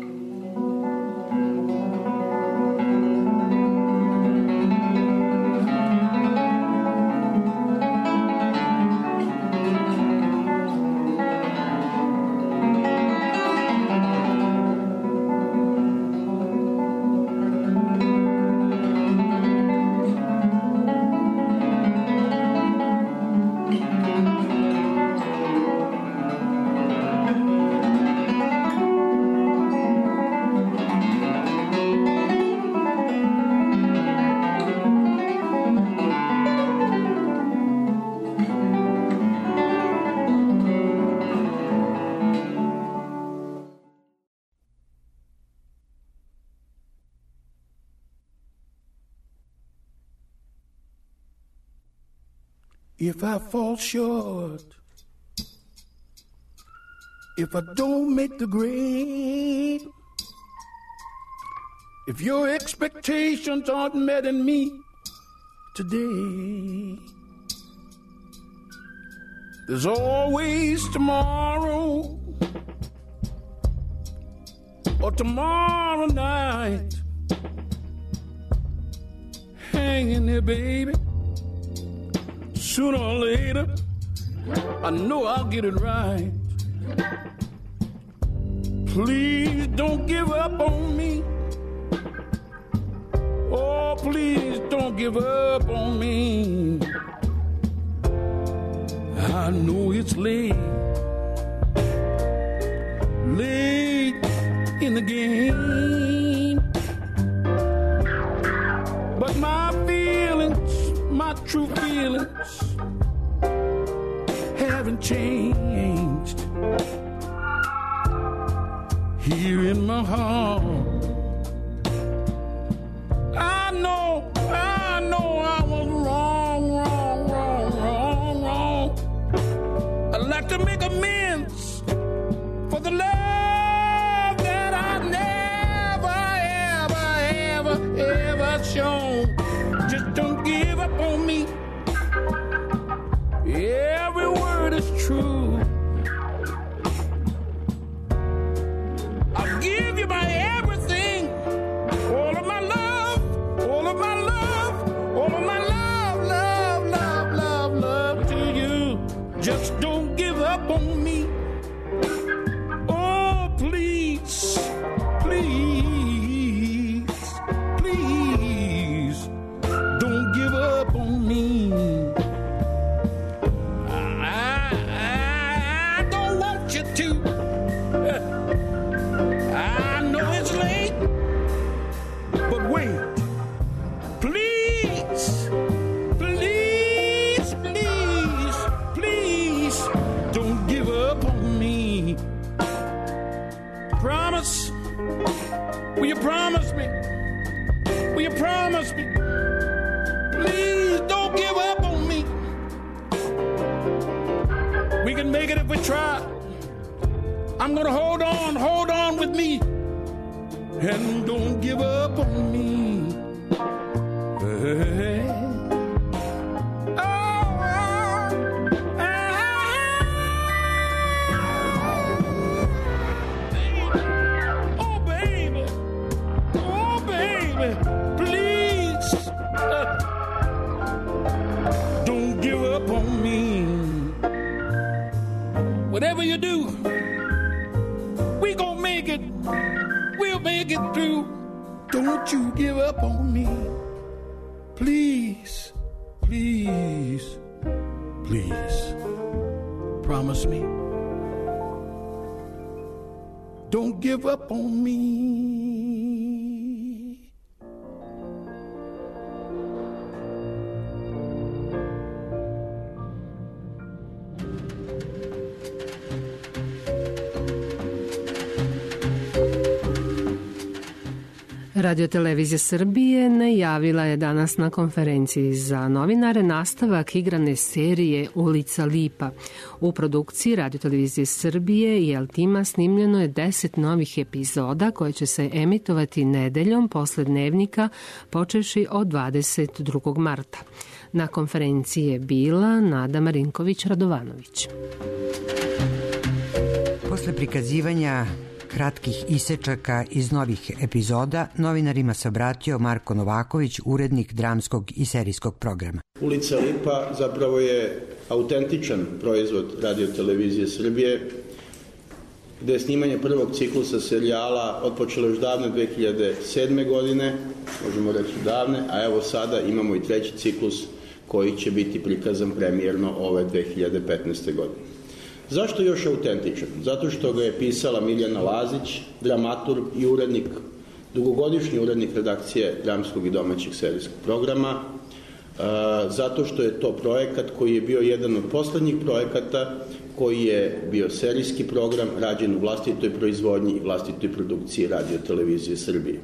If I fall short, if I don't make the grade, if your expectations aren't met in me today, there's always tomorrow or tomorrow night hanging there, baby. Sooner or later, I know I'll get it right. Please don't give up on me. Oh, please don't give up on me. I know it's late in the game, but my feelings, my true feelings haven't changed. Here in my heart, I know I was wrong. I'd like to make amends for the love that I never, ever shown. Just don't give up on me. Every word is true. I'll give you my everything, all of my love, all of my love, all of my love to you. Just don't give up on me. Oh, please, don't give up on me. I don't want you to. I know it's late, but wait. Please, don't give up on me. Promise? Will you promise me? Will you promise me? Please don't give up on me. We can make it if we try. I'm gonna hold on with me. and don't give up on me. Hey. Whatever you do, we gon' make it. We'll make it through. Don't you give up on me. Please, please, please. Promise me. Don't give up on me. Radio-televizija Srbije najavila je danas na konferenciji za novinare nastavak igrane serije Ulica Lipa. U produkciji Radio-televizije Srbije i Altima snimljeno je 10 novih epizoda koje će se emitovati nedeljom posle dnevnika počevši od 22. marta. Na konferenciji je bila Nada Marinković-Radovanović. Posle prikazivanja kratkih isečaka iz novih epizoda, novinarima se obratio Marko Novaković, urednik dramskog i serijskog programa. Ulica Lipa zapravo je autentičan proizvod Radio-televizije Srbije, gde je snimanje prvog ciklusa serijala otpočelo još davne 2007. godine, možemo reći davne, a evo sada imamo i treći ciklus koji će biti prikazan premijerno ove 2015. godine. Zašto još autentičan? Zato što ga je pisala Miljana Lazić, dramaturg i urednik, dugogodišnji urednik redakcije dramskog i domaćeg serijskog programa, zato što je to projekat koji je bio jedan od poslednjih projekata koji je bio serijski program rađen u vlastitoj proizvodnji i vlastitoj produkciji Radio-televizije Srbije.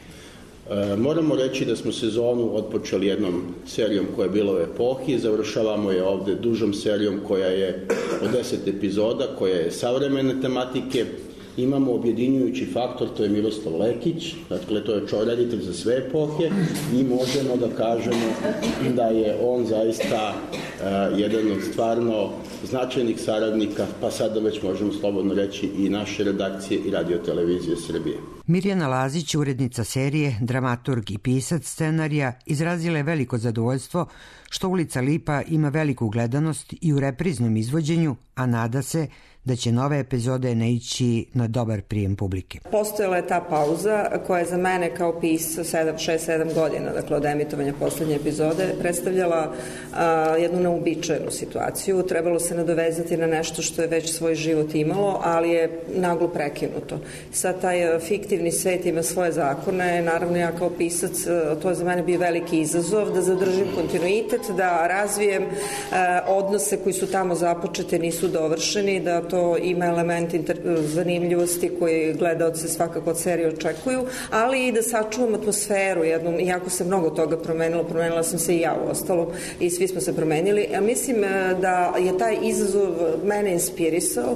Moramo reći da smo sezonu otpočeli jednom serijom koja je bila u epohi, završavamo je ovde dužom serijom koja je od 10 epizoda, koja je savremene tematike. Imamo objedinjujući faktor, to je Miroslav Lekić, dakle to je reditelj za sve epohe i možemo da kažemo da je on zaista jedan od stvarno značajnih saradnika, pa sada već možemo slobodno reći i naše redakcije i Radio-televizije Srbije. Mirjana Lazić, urednica serije, dramaturg i pisac scenarija, izrazila je veliko zadovoljstvo što Ulica Lipa ima veliku gledanost i u repriznom izvođenju, a nada se da će nove epizode naići na dobar prijem publike. Postojala je ta pauza koja je za mene kao pisca 6-7 godina, dakle od emitovanja poslednje epizode, predstavljala jednu neobičajenu situaciju. Trebalo se nadovezati na nešto što je već svoj život imalo, ali je naglo prekinuto. Sad taj fiktivni svet ima svoje zakone, naravno ja kao pisac, to je za mene bio veliki izazov, da zadržim kontinuitet, da razvijem odnose koji su tamo započete, nisu dovršeni, da to ima element zanimljivosti koji gledaoci svakako od serije očekuju, ali i da sačuvam atmosferu jednom, iako se mnogo toga promenila sam se i ja u ostalom i svi smo se promenili. Ja mislim da je taj izazov mene inspirisao,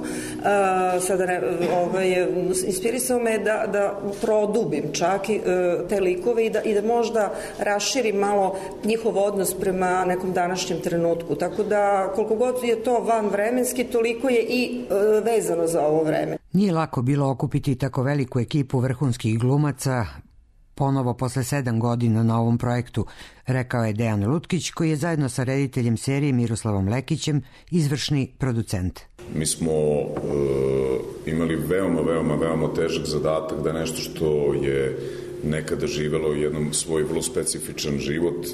inspirisao me da produbim čak te likove i da možda raširim malo njihov odnos prema nekom današnjem trenutku. Tako da koliko god je to vanvremenski, toliko je i vezano za ovo vreme. Nije lako bilo okupiti tako veliku ekipu vrhunskih glumaca ponovo posle 7 godina na ovom projektu, rekao je Dejan Lutkić, koji je zajedno sa rediteljem serije Miroslavom Lekićem izvršni producent. Mi smo imali veoma težak zadatak da nešto što je nekada živelo u jednom svoj vrlo specifičan život,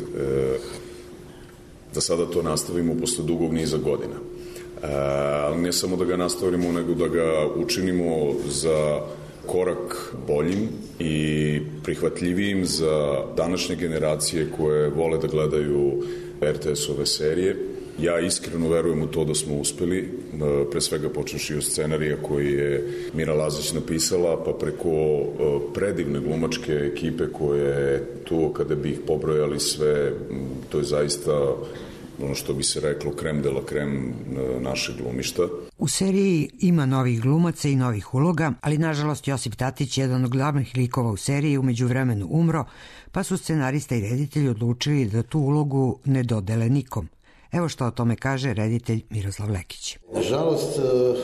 da sada to nastavimo posle dugog niza godina. Ali ne samo da ga nastavimo, nego da ga učinimo za korak boljim i prihvatljivijim za današnje generacije koje vole da gledaju RTS-ove serije. Ja iskreno verujem u to da smo uspeli, pre svega počevši od scenarija koji je Mira Lazić napisala, pa preko predivne glumačke ekipe koje je tu, kada bi ih pobrojali sve, to je zaista ono što bi se reklo krem de la krem našeg glumišta. U seriji ima novih glumaca i novih uloga, ali nažalost Josip Tatić, jedan od glavnih likova u seriji, umeđu vremenu umro, pa su scenarista i reditelji odlučili da tu ulogu ne dodele nikom. Evo što o tome kaže reditelj Miroslav Lekić. Nažalost,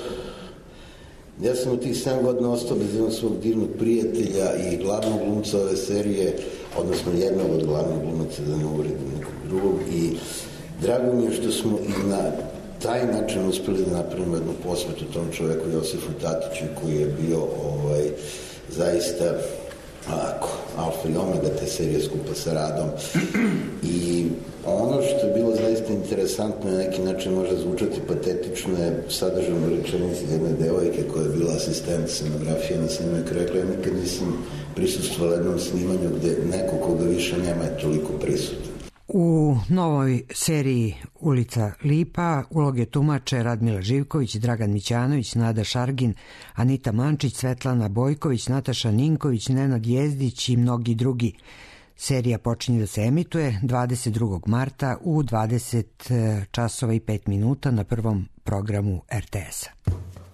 ja sam u tih 7 godina ostao bez jednog svog divnog prijatelja i glavnog glumca ove serije, odnosno jednog od glavnog glumaca, da ne uvredim nekog drugog, i drago mi je što smo i na taj način uspeli da napravimo jednu posvetu tom čoveku Josifu Tatiću, koji je bio zaista alfa i omega te serije skupa sa Radom. I ono što je bilo zaista interesantno, na neki način može zvučati patetično, je sadržano rečenici jedne devojke koja je bila asistent scenografije na snimanju, koja rekla: ja nikad nisam prisustvovala jednom snimanju gde neko koga više nema je toliko prisutan. U novoj seriji Ulica Lipa uloge tumače Radmila Živković, Dragan Mićanović, Nada Šargin, Anita Mančić, Svetlana Bojković, Nataša Ninković, Nenad Jezdić i mnogi drugi. Serija počinje da se emituje 22. marta u 20 časova i 5 minuta na prvom programu RTS-a.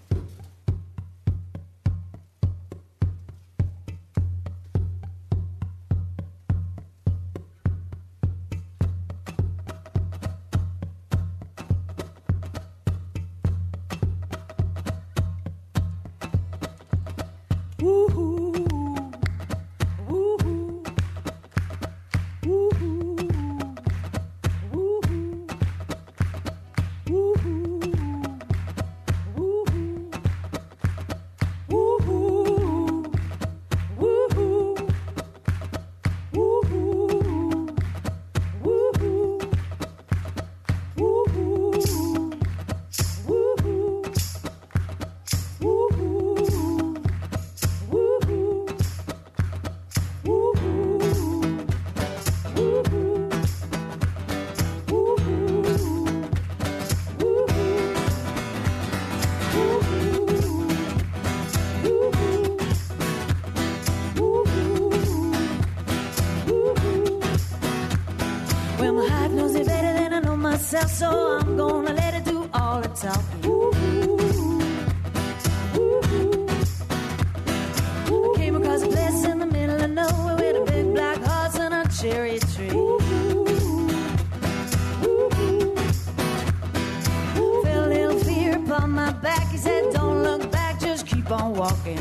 So I'm gonna let it do all the talking. I came across a place in the middle of nowhere with a big black horse and a cherry tree. Felt a little fear upon my back. He said, don't look back, just keep on walking.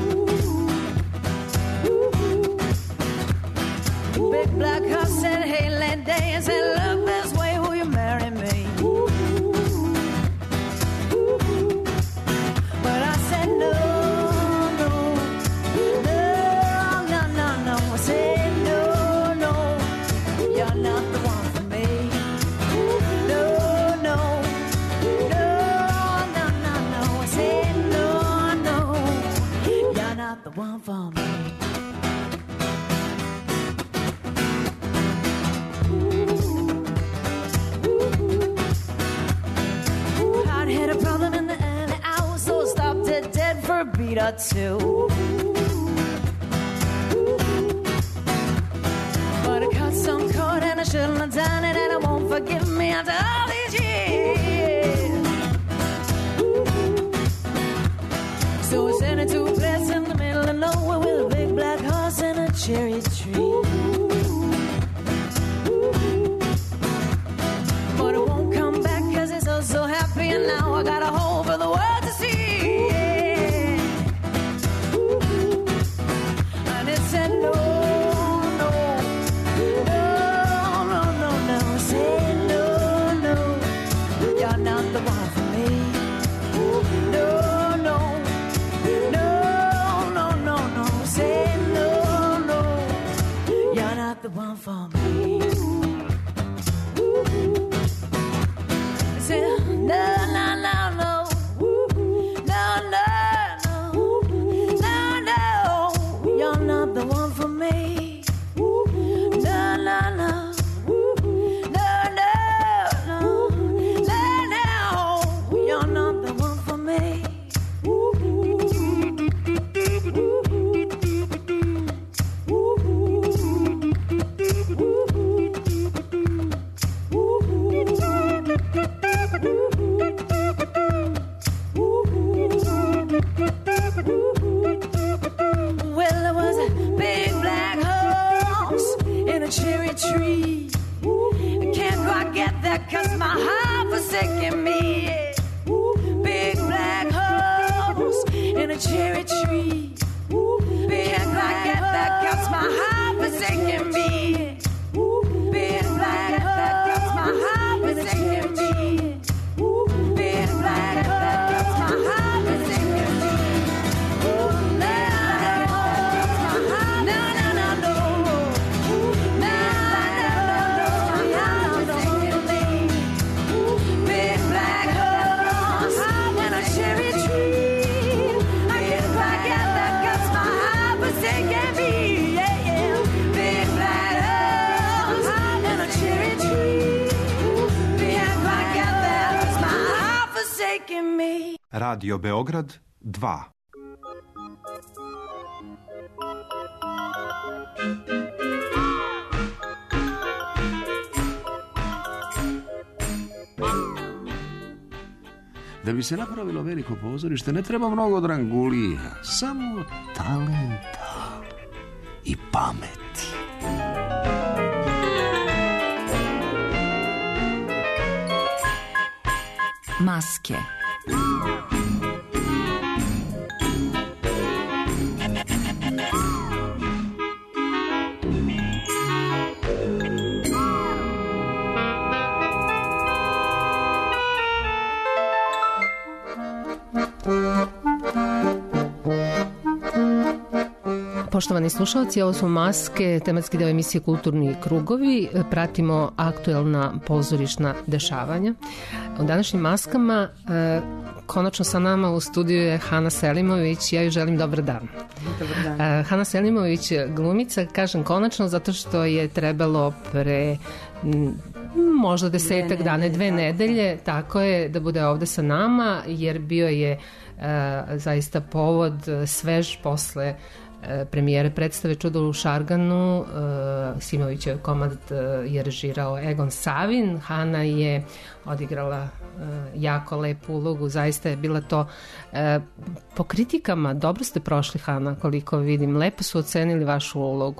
The big black horse said, hey, let day, and said, look this way, will you marry me? But I said, no, no, no, no, no, no. I said, no, no, you're not the one for me. No, no, no, no, no, no. I said, no, no, you're not the one for me. Had a problem in the alley, I was so stopped it dead for a beat or two. But I cut some cord and I shouldn't have done it, and I won't forgive me after all these years. So I sent it to a place in the middle of nowhere with a big black horse and a cherry tree. But it won't come back 'cause it's so happy, and now I got a hole for the world to see. And it said no, no, no, no, no, no. I said no, no, you're not the one for me. No, no, no, no, no, no. I said no, no, you're not the one for me. I said no, no, no, no, no, no, no, no, no, you're not the one for me. No, no, no, no, no, no, no, no, you're not the one for me. forsaken me. Yeah. Big black holes in a cherry tree. Big black that cuts my heart forsaken me. Big black that cuts my heart forsaken me. Big black that cuts my heart forsaken me. Radio Beograd 2. Da bi se napravilo veliko pozorište ne treba mnogo drangulija, samo talenta i pameti. Maske. Poštovani slušalci, ovo su Maske, tematski deo emisije Kulturni krugovi. Pratimo aktuelna pozorišna dešavanja. U današnjim Maskama konačno sa nama u studiju je Hana Selimović. Ja joj želim dobar dan. Dobar dan. Hana Selimović, glumica, kažem konačno zato što je trebalo pre možda 10 dana, 2 nedelje, tako je, da bude ovde sa nama, jer bio je zaista povod svež posle premijere predstave Čudo u Šarganu. Simovićev komad je režirao Egon Savin. Hana je odigrala jako lepu ulogu, zaista je bila to po kritikama, dobro ste prošli, Hana, koliko vidim, lepo su ocenili vašu ulogu.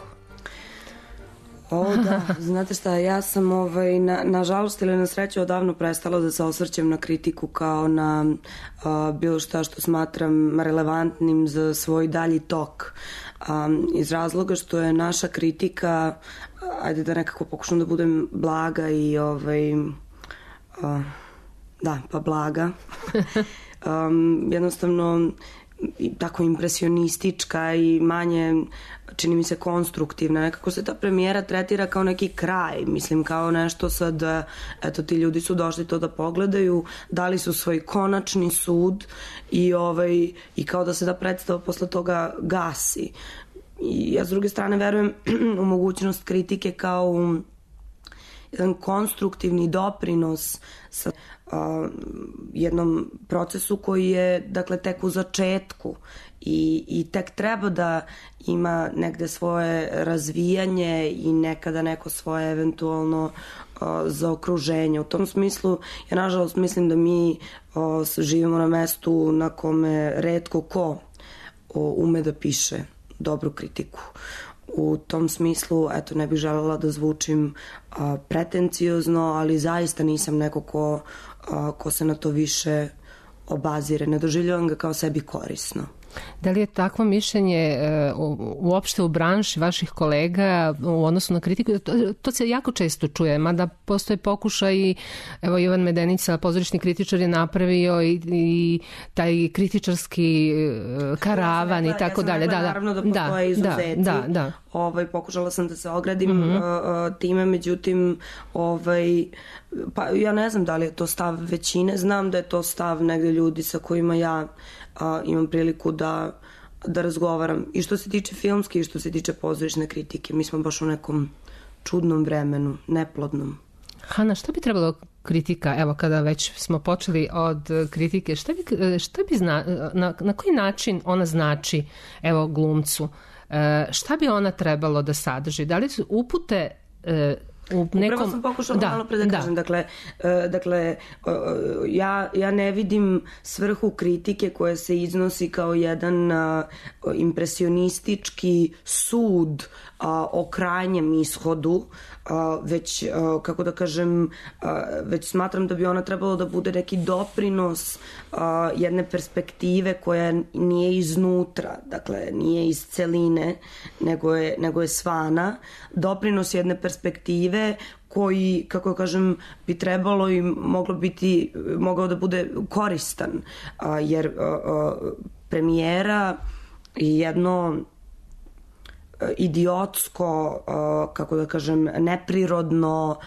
O da, znate šta, ja sam nažalost ili na sreću odavno prestala da se osvrćem na kritiku kao na bilo šta što smatram relevantnim za svoj dalji tok. Iz razloga što je naša kritika, ajde da nekako pokušam da budem blaga i blaga. Jednostavno tako impresionistička i manje, čini mi se, konstruktivna. Nekako se ta premijera tretira kao neki kraj, mislim, kao nešto sad, eto, ti ljudi su došli to da pogledaju, dali su svoj konačni sud i kao da se da predstava posle toga gasi. I ja s druge strane verujem u mogućnost kritike kao jedan konstruktivni doprinos sa jednom procesu koji je, dakle, tek u začetku i tek treba da ima negde svoje razvijanje i nekada neko svoje eventualno zaokruženje. U tom smislu, ja nažalost mislim da mi živimo na mestu na kome retko ko ume da piše dobru kritiku. U tom smislu, eto, ne bih želela da zvučim pretenciozno, ali zaista nisam neko ko se na to više obazire. Ne doživljavam ga kao sebi korisno. Da li je takvo mišljenje uopšte u branši vaših kolega u odnosu na kritiku? To se jako često čuje, mada postoje pokušaj, evo Ivan Medenica, pozorišni kritičar, je napravio i taj kritičarski karavan i tako dalje. Naravno da postoje izuzeti. Pokušala sam da se ogradim time, međutim pa ja ne znam da li je to stav većine, znam da je to stav negde ljudi sa kojima ja imam priliku da razgovaram. I što se tiče filmske i što se tiče pozorišne kritike, mi smo baš u nekom čudnom vremenu, neplodnom. Hana, šta bi trebalo kritika, evo kada već smo počeli od kritike, na koji način ona znači, evo, glumcu? Šta bi ona trebalo da sadrži? Da li su upute Upravo sam pokušala malo pre da kažem. Dakle, ja ne vidim svrhu kritike koja se iznosi kao jedan impresionistički sud o krajnjem ishodu, već, kako da kažem, već smatram da bi ona trebalo da bude neki doprinos jedne perspektive koja nije iznutra, dakle, nije iz celine, nego je svana, doprinos jedne perspektive koji, kako kažem, bi trebalo i mogao da bude koristan, jer premijera je jedno idiotsko, kako da kažem, neprirodno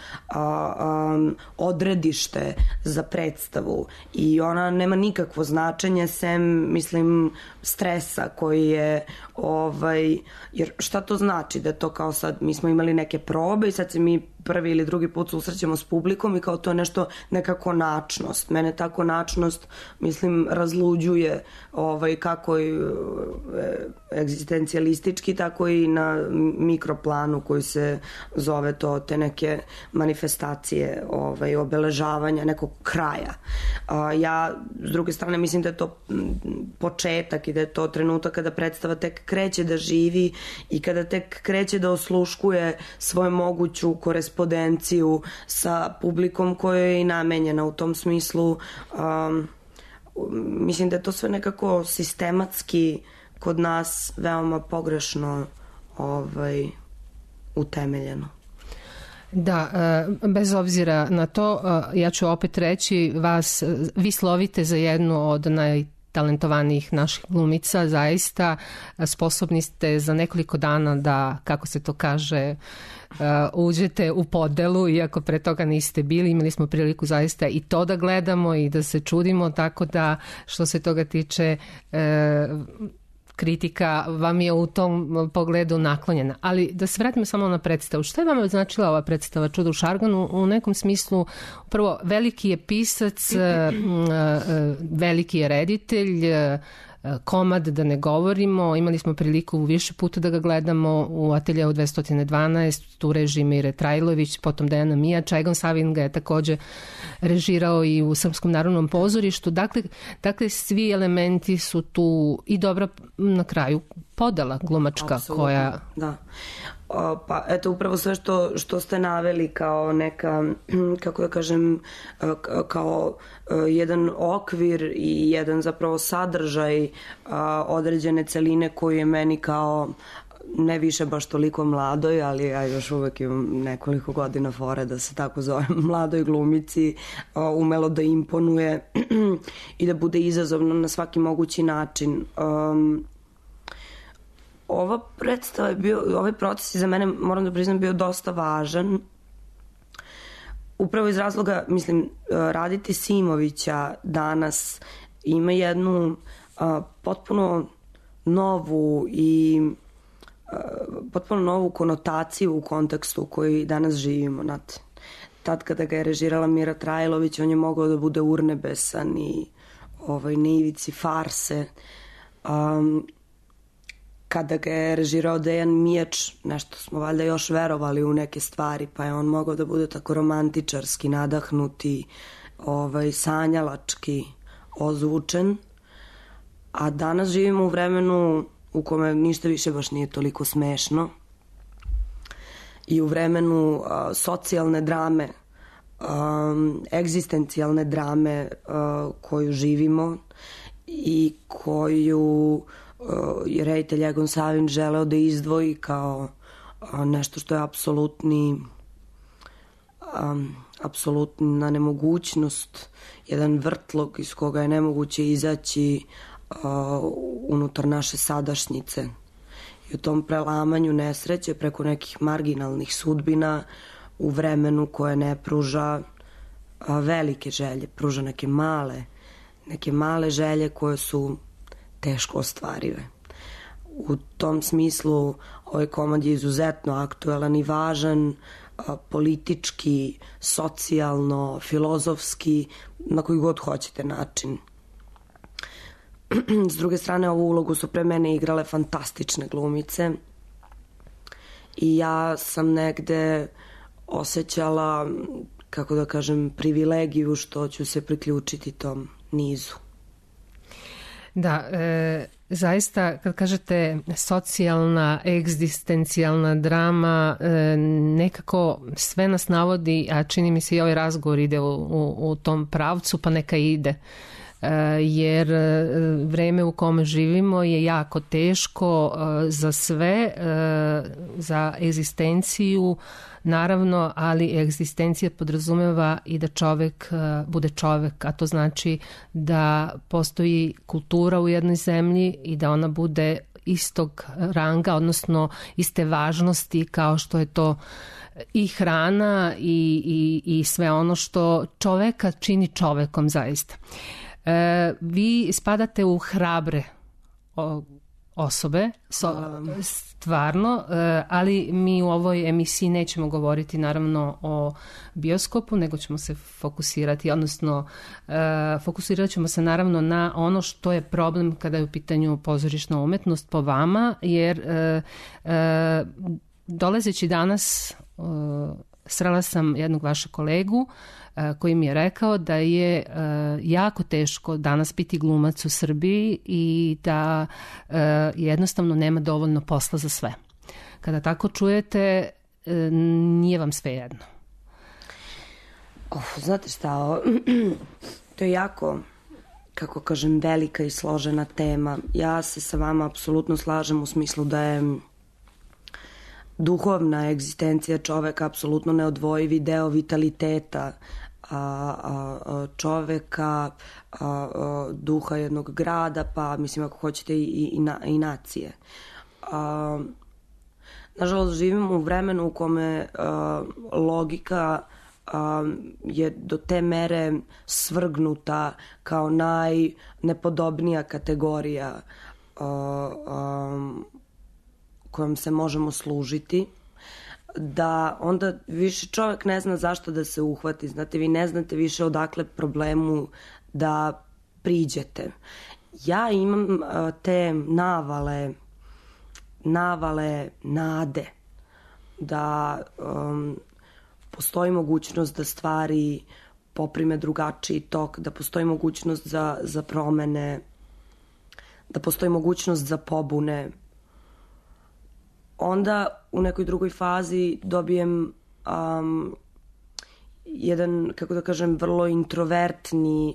odredište za predstavu i ona nema nikakvo značenje sem, mislim, stresa koji je, jer šta to znači da to kao sad, mi smo imali neke probe i sad se mi prvi ili drugi put susrećemo s publikom i kao to je nešto, neka konačnost. Mene ta konačnost, mislim, razluđuje kako i egzistencijalistički, tako i na mikroplanu koji se zove to, te neke manifestacije, obeležavanja nekog kraja. Ja, s druge strane, mislim da je to početak i da je to trenutak kada predstava tek kreće da živi i kada tek kreće da osluškuje svoju moguću korespondenciju sa publikom koja je i namenjena. U tom smislu mislim da je to sve nekako sistematski kod nas veoma pogrešno utemeljeno. Da, bez obzira na to, ja ću opet reći, vi slovite za jednu od najtalentovanijih naših glumica, zaista sposobni ste za nekoliko dana da, kako se to kaže, uđete u podelu, iako pre toga niste bili. Imali smo priliku zaista i to da gledamo i da se čudimo, tako da što se toga tiče, kritika vam je u tom pogledu naklonjena. Ali da se vratimo samo na predstavu. Šta je vama značila ova predstava Čudo u Šarganu? U nekom smislu, prvo, veliki je pisac, veliki je reditelj, komad da ne govorimo, imali smo priliku više puta da ga gledamo u Ateljeu 212, tu reži Mire Trajlović, potom Dejana Mijač, Egon Savin ga je takođe režirao i u Srpskom narodnom pozorištu. Dakle, svi elementi su tu i dobra na kraju podela glumačka. Absolutno, koja... Da. Pa eto, upravo sve što ste naveli kao neka, kako da kažem, kao jedan okvir i jedan zapravo sadržaj određene celine koji je meni kao ne više baš toliko mladoj, ali ja još uvek imam nekoliko godina fore da se tako zove, mladoj glumici, umelo da imponuje i da bude izazovno na svaki mogući način. Ova predstava je bio, ovaj proces za mene, moram da priznam, bio dosta važan. Upravo iz razloga, mislim, raditi Simovića danas ima jednu potpuno novu i potpuno novu konotaciju u kontekstu u koji danas živimo. Znate, tad kada ga je režirala Mira Trajlović, on je mogao da bude urnebesan i na ivici farse. Kada ga je režirao Dejan Mijač, nešto smo valjda još verovali u neke stvari, pa je on mogao da bude tako romantičarski, nadahnuti, sanjalački ozvučen. A danas živimo u vremenu u kome ništa više baš nije toliko smešno i u vremenu socijalne drame, egzistencijalne drame koju živimo i koju je reditelj Egon Savin želeo da izdvoji kao nešto što je apsolutna nemogućnost, jedan vrtlog iz koga je nemoguće izaći unutar naše sadašnjice. I u tom prelamanju nesreće preko nekih marginalnih sudbina u vremenu koje ne pruža velike želje, pruža neke male želje koje su teško ostvarive. U tom smislu ovaj komad je izuzetno aktuelan i važan, politički, socijalno, filozofski, na koji god hoćete način. S druge strane, ovu ulogu su pre mene igrale fantastične glumice i ja sam negde osjećala, kako da kažem, privilegiju što ću se priključiti tom nizu. Da, zaista kad kažete socijalna, egzistencijalna drama, nekako sve nas navodi, a čini mi se i ovaj razgovor ide u tom pravcu, pa neka ide. Jer vreme u kome živimo je jako teško za sve, za egzistenciju naravno, ali egzistencija podrazumeva i da čovek bude čovek, a to znači da postoji kultura u jednoj zemlji i da ona bude istog ranga, odnosno iste važnosti kao što je to i hrana i sve ono što čoveka čini čovekom zaista. Vi spadate u hrabre osobe, stvarno, ali mi u ovoj emisiji nećemo govoriti naravno o bioskopu, nego ćemo se fokusirati, odnosno fokusirat ćemo se naravno na ono što je problem kada je u pitanju pozorišna umetnost po vama, jer dolazeći danas srela sam jednog vašeg kolegu koji mi je rekao da je jako teško danas biti glumac u Srbiji i da jednostavno nema dovoljno posla za sve. Kada tako čujete, nije vam sve jedno. Znate šta, to je jako, kako kažem, velika i složena tema. Ja se sa vama apsolutno slažem u smislu da je duhovna egzistencija čoveka apsolutno neodvojivi deo vitaliteta čoveka, duha jednog grada, pa mislim ako hoćete i nacije. Nažalost, živimo u vremenu u kome logika je do te mere svrgnuta kao najnepodobnija kategorija kojom se možemo služiti, da onda više čovjek ne zna zašto da se uhvati. Znate, vi ne znate više odakle problemu da priđete. Ja imam te navale nade da postoji mogućnost da stvari poprime drugačiji tok, da postoji mogućnost za promene, da postoji mogućnost za pobune. Onda u nekoj drugoj fazi dobijem jedan, kako da kažem, vrlo introvertni,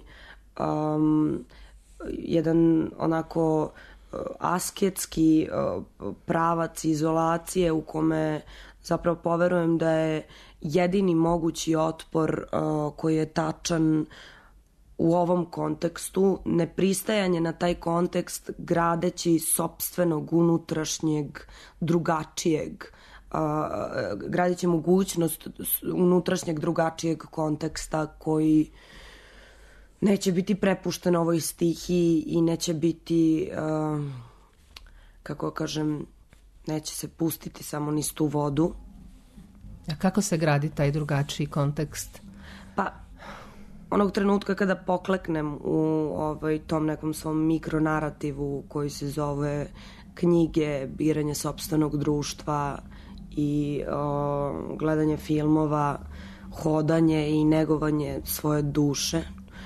jedan onako asketski pravac izolacije u kome zapravo poverujem da je jedini mogući otpor koji je tačan u ovom kontekstu, nepristajanje na taj kontekst gradeći sopstvenog unutrašnjeg drugačijeg, gradeći mogućnost unutrašnjeg drugačijeg konteksta koji neće biti prepušten ovoj stihiji i neće biti, kako kažem, neće se pustiti samo niz tu vodu. A kako se gradi taj drugačiji kontekst? Pa, onog trenutka kada pokleknem u tom nekom svom mikronarativu koji se zove knjige, biranje sopstvenog društva i gledanje filmova, hodanje i negovanje svoje duše,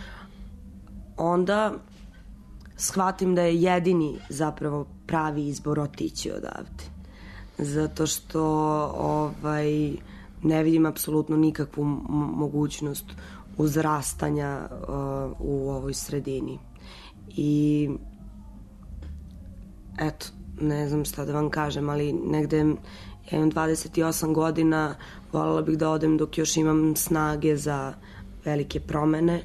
onda shvatim da je jedini zapravo pravi izbor otići odavde. Zato što ne vidim apsolutno nikakvu mogućnost uzrastanja u ovoj sredini. I eto, ne znam šta da vam kažem, ali negde ja imam 28 godina, voljela bih da odem dok još imam snage za velike promene.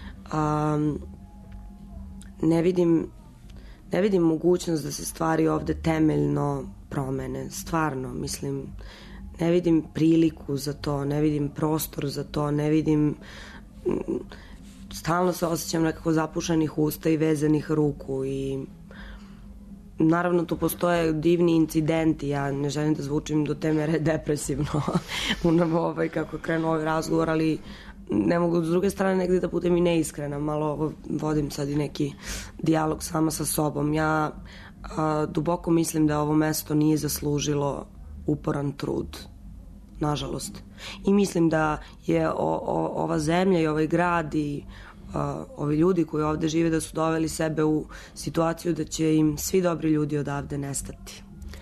Ne vidim mogućnost da se stvari ovde temeljno promene. Stvarno, mislim, ne vidim priliku za to, ne vidim prostor za to, ne vidim... Stalno se osjećam nekako zapušenih usta i vezanih ruku i naravno tu postoje divni incidenti, ja ne želim da zvučim do te mere depresivno kako krenu ovaj razgovor, ali ne mogu s druge strane negde da budem i neiskrena, malo vodim sad i neki dijalog sama sa sobom. Ja duboko mislim da ovo mesto nije zaslužilo uporan trud nažalost. I mislim da je ova zemlja i ovaj grad i ovi ljudi koji ovde žive da su doveli sebe u situaciju da će im svi dobri ljudi odavde nestati.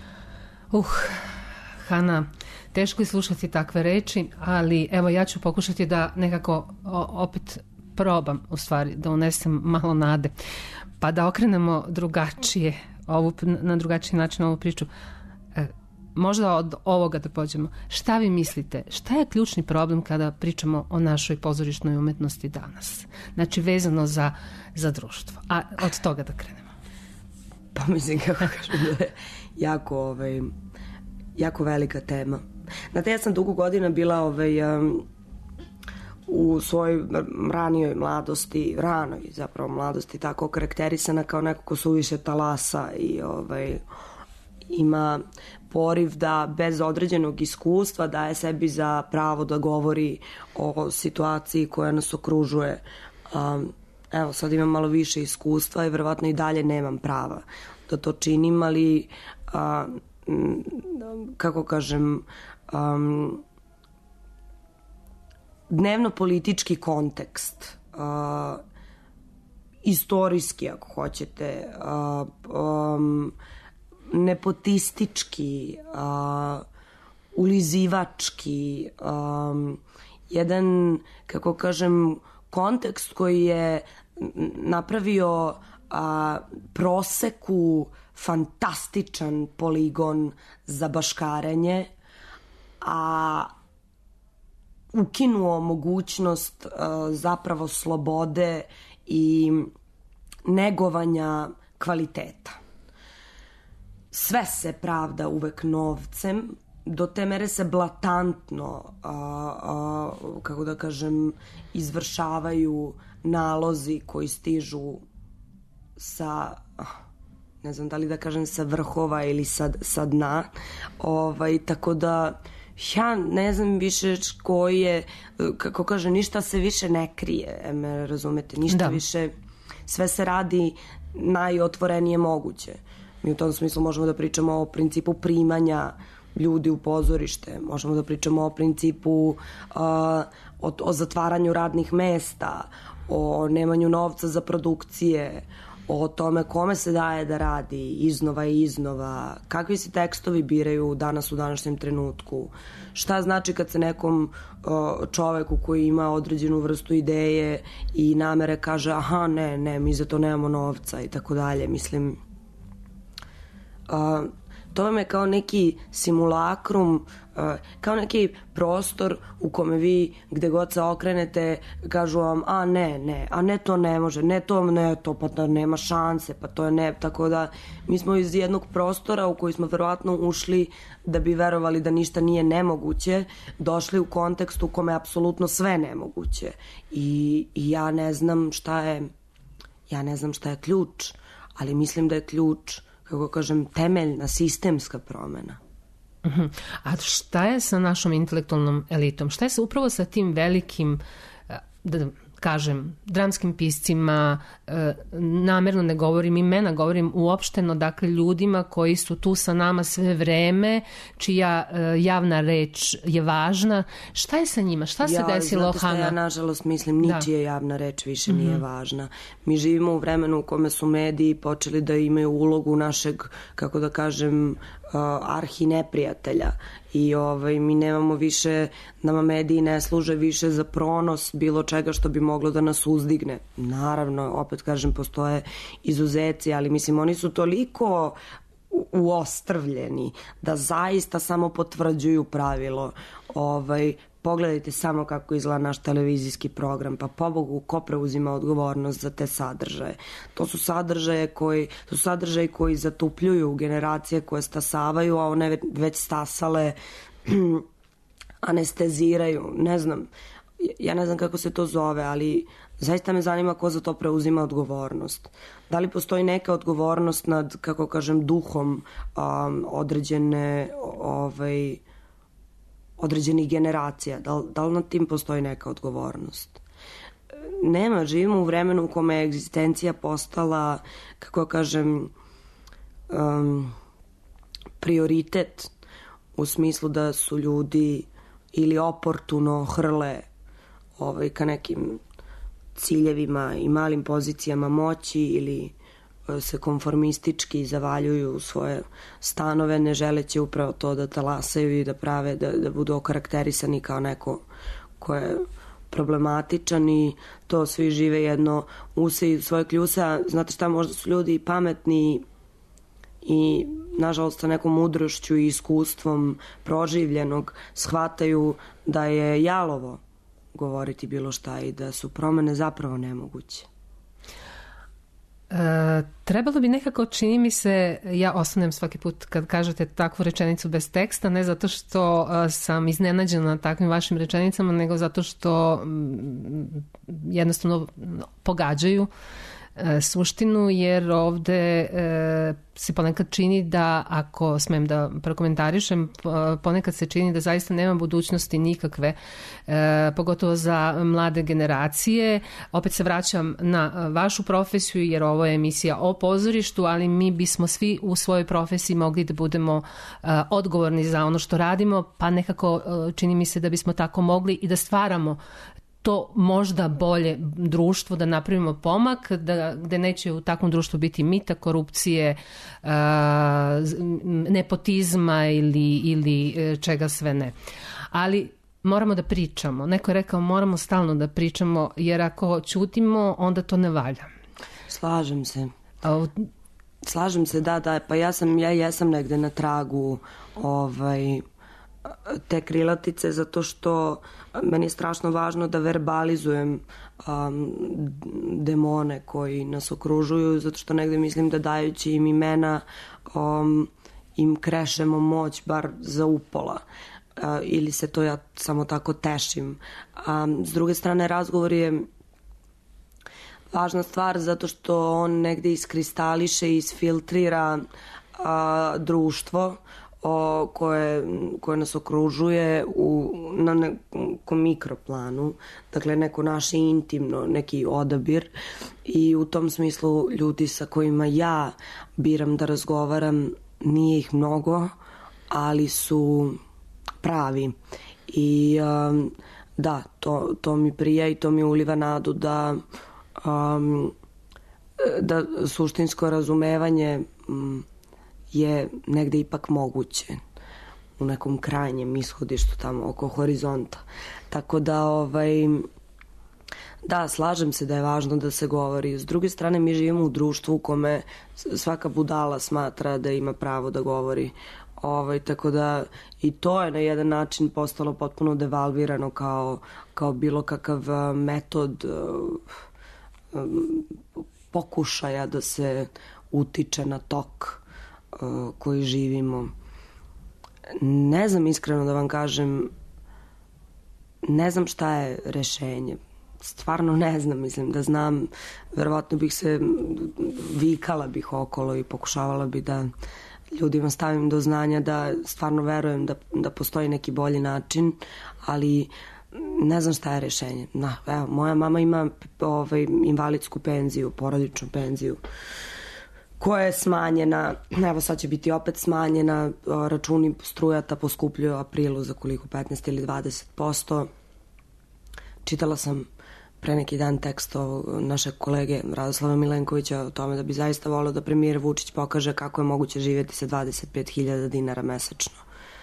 Hana, teško je slušati takve reči, ali evo ja ću pokušati da nekako opet probam u stvari da unesem malo nade, pa da okrenemo drugačije na drugačiji način ovu priču. Možda od ovoga da pođemo. Šta vi mislite? Šta je ključni problem kada pričamo o našoj pozorišnoj umetnosti danas? Znači vezano za društvo. A od toga da krenemo. Pa mislim kako kažem da je jako velika tema. Znate, ja sam dugo godina bila u svojoj ranoj mladosti tako karakterisana kao neko ko suviše talasa i ima poriv da bez određenog iskustva daje sebi za pravo da govori o situaciji koja nas okružuje. Evo, sad imam malo više iskustva i verovatno i dalje nemam prava da to činim, ali kako kažem, dnevno-politički kontekst, istorijski ako hoćete, nepotistički, ulizivački, jedan, kako kažem, kontekst koji je napravio proseku fantastičan poligon za baškarenje, a ukinuo mogućnost zapravo slobode i negovanja kvaliteta. Sve se pravda uvek novcem, do te mere se blatantno, kako da kažem, izvršavaju nalozi koji stižu sa, ne znam da li da kažem sa vrhova ili sa dna, tako da ja ne znam više koji je, kako kaže, ništa se više ne krije, me razumete, ništa više, sve se radi najotvorenije moguće. Mi u tom smislu možemo da pričamo o principu primanja ljudi u pozorište, možemo da pričamo o principu o zatvaranju radnih mesta, o nemanju novca za produkcije, o tome kome se daje da radi iznova i iznova, kakvi se tekstovi biraju danas u današnjem trenutku, šta znači kad se nekom čoveku koji ima određenu vrstu ideje i namere kaže aha, ne, mi za to nemamo novca i tako dalje. Mislim, to vam je kao neki simulakrum, kao neki prostor u kome vi gde god se okrenete kažu vam ne, to ne može, ne, to pa da nema šanse, pa to je ne, tako da mi smo iz jednog prostora u koji smo verovatno ušli da bi verovali da ništa nije nemoguće, došli u kontekst u kome je apsolutno sve nemoguće i ja ne znam šta je ključ, ali mislim da je ključ, kako kažem, temeljna sistemska promena. A šta je sa našom intelektualnom elitom? Šta je upravo sa tim velikim, da kažem, dramskim piscima, namerno ne govorim imena, govorim uopšteno, dakle, ljudima koji su tu sa nama sve vreme, čija javna reč je važna. Šta je sa njima? Šta se desilo, Hana? Ja, nažalost, mislim, ničija javna reč više nije važna. Mi živimo u vremenu u kome su mediji počeli da imaju ulogu našeg, kako da kažem, arhineprijatelja i mi nemamo više, nama mediji ne služe više za pronos bilo čega što bi moglo da nas uzdigne. Naravno, opet kažem, postoje izuzeci, ali mislim, oni su toliko uostrvljeni da zaista samo potvrđuju pravilo. Pogledajte samo kako izgleda naš televizijski program, pa pobogu, ko preuzima odgovornost za te sadržaje? To su sadržaji koji zatupljuju generacije koje stasavaju, a one već stasale anesteziraju. Ne znam, ja ne znam kako se to zove, ali zaista me zanima ko za to preuzima odgovornost. Da li postoji neka odgovornost nad, kako kažem, duhom određenih generacija? Da li nad tim postoji neka odgovornost? Nema, živimo u vremenu u kome je egzistencija postala, kako kažem, prioritet, u smislu da su ljudi ili oportuno hrle ka nekim ciljevima i malim pozicijama moći ili se konformistički zavaljuju u svoje stanove, ne želeći upravo to da talasaju i da prave, da budu okarakterisani kao neko ko je problematičan i to svi žive jedno use i svoje kljuse. Znate šta, možda su ljudi pametni i nažalost sa nekom mudrošću i iskustvom proživljenog shvataju da je jalovo govoriti bilo šta i da su promene zapravo nemoguće. Trebalo bi nekako, čini mi se, ja ostanem svaki put kad kažete takvu rečenicu bez teksta, ne zato što sam iznenađena takvim vašim rečenicama, nego zato što jednostavno pogađaju suštinu, jer ovde se ponekad čini da, ako smem da prokomentarišem, ponekad se čini da zaista nema budućnosti nikakve, pogotovo za mlade generacije. Opet se vraćam na vašu profesiju, jer ovo je emisija o pozorištu, ali mi bismo svi u svojoj profesiji mogli da budemo odgovorni za ono što radimo, pa nekako čini mi se da bismo tako mogli i da stvaramo to možda bolje društvo, da napravimo pomak, gde neće u takvom društvu biti mita, korupcije, nepotizma ili čega sve ne. Ali moramo da pričamo. Neko je rekao moramo stalno da pričamo, jer ako ćutimo, onda to ne valja. Slažem se, da, pa ja jesam negde na tragu te krilatice, zato što meni je strašno važno da verbalizujem demone koji nas okružuju, zato što negde mislim da dajući im imena im krešemo moć bar za upola, ili se to ja samo tako tešim. S druge strane, razgovor je važna stvar zato što on negde iskristališe i isfiltrira društvo koje nas okružuje na nekom mikroplanu, dakle neko naše intimno, neki odabir, i u tom smislu ljudi sa kojima ja biram da razgovaram, nije ih mnogo, ali su pravi i da, to mi prija i to mi uliva nadu da suštinsko razumevanje je negde ipak moguće u nekom krajnjem ishodištu tamo oko horizonta. Tako da, da, slažem se da je važno da se govori. S druge strane, mi živimo u društvu u kome svaka budala smatra da ima pravo da govori. Tako da i to je na jedan način postalo potpuno devalvirano kao bilo kakav metod pokušaja da se utiče na tok koji živimo. Ne znam, iskreno da vam kažem, ne znam šta je rešenje. Stvarno ne znam, mislim da znam, verovatno bih se vikala bih okolo i pokušavala bi da ljudima stavim do znanja da stvarno verujem da postoji neki bolji način, ali ne znam šta je rešenje. Evo, moja mama ima invalidsku penziju, porodičnu penziju, koja je smanjena, evo sad će biti opet smanjena, računi strujata poskupljuju u aprilu za koliko, 15 ili 20%. Čitala sam pre neki dan tekst našeg kolege Radoslava Milenkovića o tome da bi zaista volio da premijer Vučić pokaže kako je moguće živjeti sa 25.000 dinara mesečno.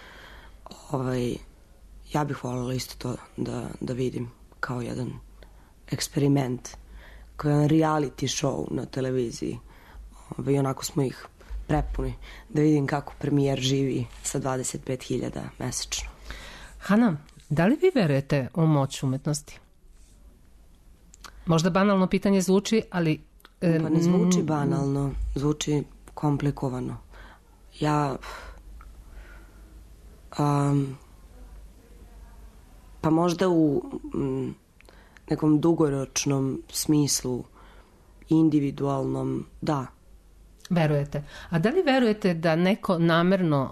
Ja bih voljela isto to da vidim kao jedan eksperiment, kao jedan reality show na televiziji. I onako smo ih prepuni, da vidim kako premijer živi sa 25.000 mesečno. Hana, da li vi verujete u moć umetnosti? Možda banalno pitanje zvuči, ali... Pa ne zvuči banalno, zvuči komplikovano. Pa možda u nekom dugoročnom smislu, individualnom, da. Verujete. A da li verujete da neko namerno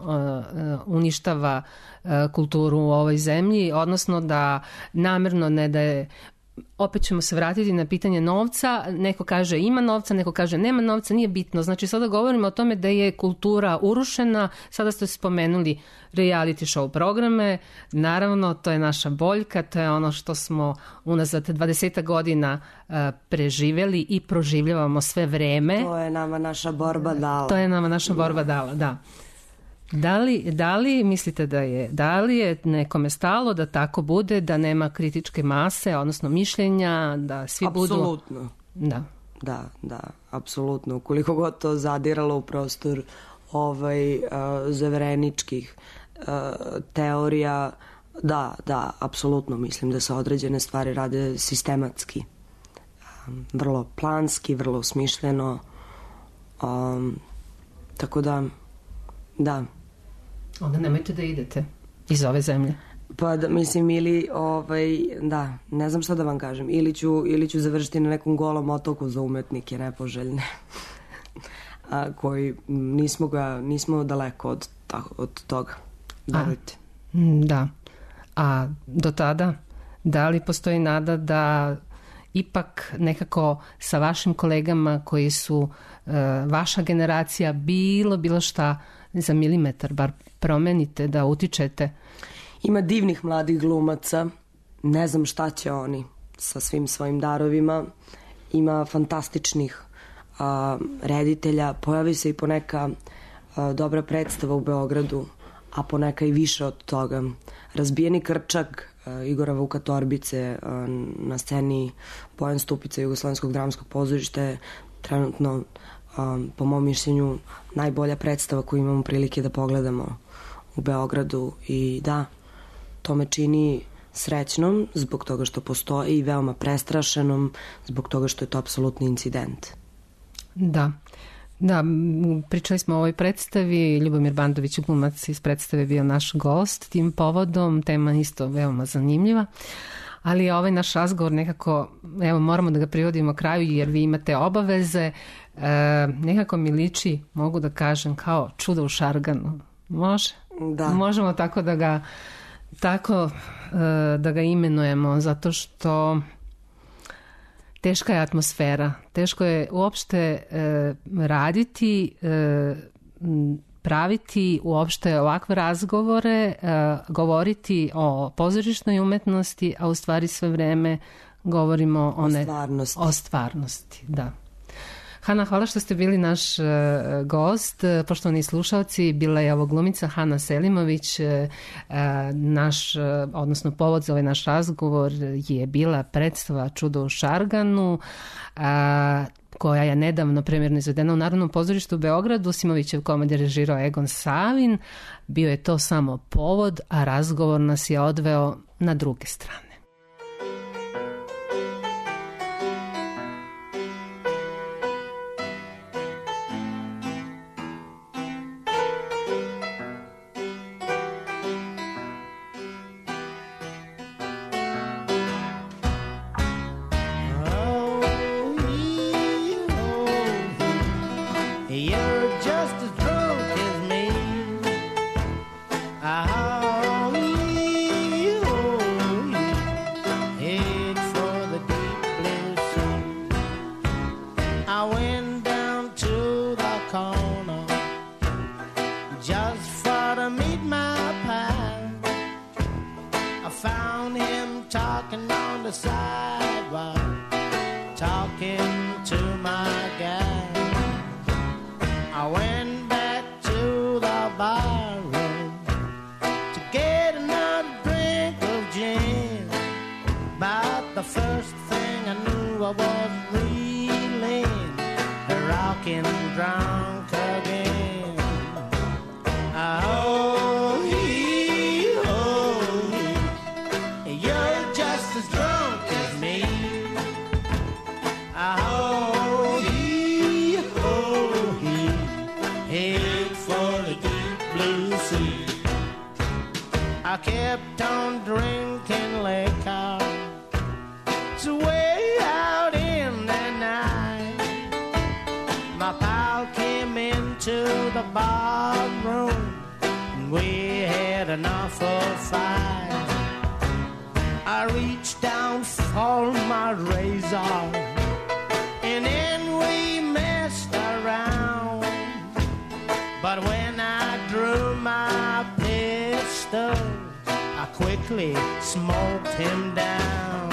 uništava kulturu u ovoj zemlji, odnosno da namerno ne daje opet ćemo se vratiti na pitanje novca. Neko kaže ima novca, neko kaže nema novca, nije bitno. Znači sada govorimo o tome da je kultura urušena. Sada ste spomenuli reality show programe. Naravno, to je naša boljka, to je ono što smo unazad 20 godina preživjeli i proživljavamo sve vreme. To je nama naša borba dala. To je nama naša borba dala, da. Da li mislite da li je nekome stalo da tako bude, da nema kritičke mase, odnosno mišljenja, da svi budu... Apsolutno. Da, apsolutno. Ukoliko god to zadiralo u prostor zavereničkih teorija, da, apsolutno mislim da se određene stvari rade sistematski. Vrlo planski, vrlo smišljeno. Tako da, da. Onda nemojte da idete iz ove zemlje. Pa mislim, ili da, ne znam šta da vam kažem, ili ću završiti na nekom golom otoku za umetnike nepoželjne koji nismo daleko od toga. Verujte. Da. A do tada, da li postoji nada da ipak nekako sa vašim kolegama koji su vaša generacija bilo šta za milimetar bar promenite, da utičete? Ima divnih mladih glumaca, ne znam šta će oni sa svim svojim darovima. Ima fantastičnih reditelja, pojavi se i poneka dobra predstava u Beogradu, a poneka i više od toga. Razbijeni krčak Igora Vuka Torbice na sceni Bojan Stupica Jugoslovenskog dramskog pozorišta je trenutno, po mom mišljenju, najbolja predstava koju imamo prilike da pogledamo u Beogradu. I da, to me čini srećnom zbog toga što postoji i veoma prestrašenom zbog toga što je to apsolutni incident. Da, pričali smo o ovoj predstavi. Ljubomir Bandović, glumac iz predstave, bio naš gost tim povodom. Tema isto veoma zanimljiva. Ali ovaj naš razgovor nekako, evo, moramo da ga privodimo kraju jer vi imate obaveze. Nekako mi liči, mogu da kažem, kao čudo u šarganu. Može? Da. Možemo tako da ga imenujemo, zato što teška je atmosfera. Teško je uopšte raditi, praviti uopšte ovakve razgovore, govoriti o pozorišnoj umetnosti, a u stvari sve vreme govorimo o stvarnosti. Da. Hana, hvala što ste bili naš gost. Poštovani slušalci, bila je ovo glumica Hana Selimović. Odnosno povod za ovaj naš razgovor je bila predstava Čudo u šarganu, koja je nedavno premijerno izvedena u Narodnom pozorištu u Beogradu. Simovićev komad je režirao Egon Savin. Bio je to samo povod, a razgovor nas je odveo na druge strane. I reached down for my my razor, and then we messed around. But when I drew my pistol, I quickly smoked him down.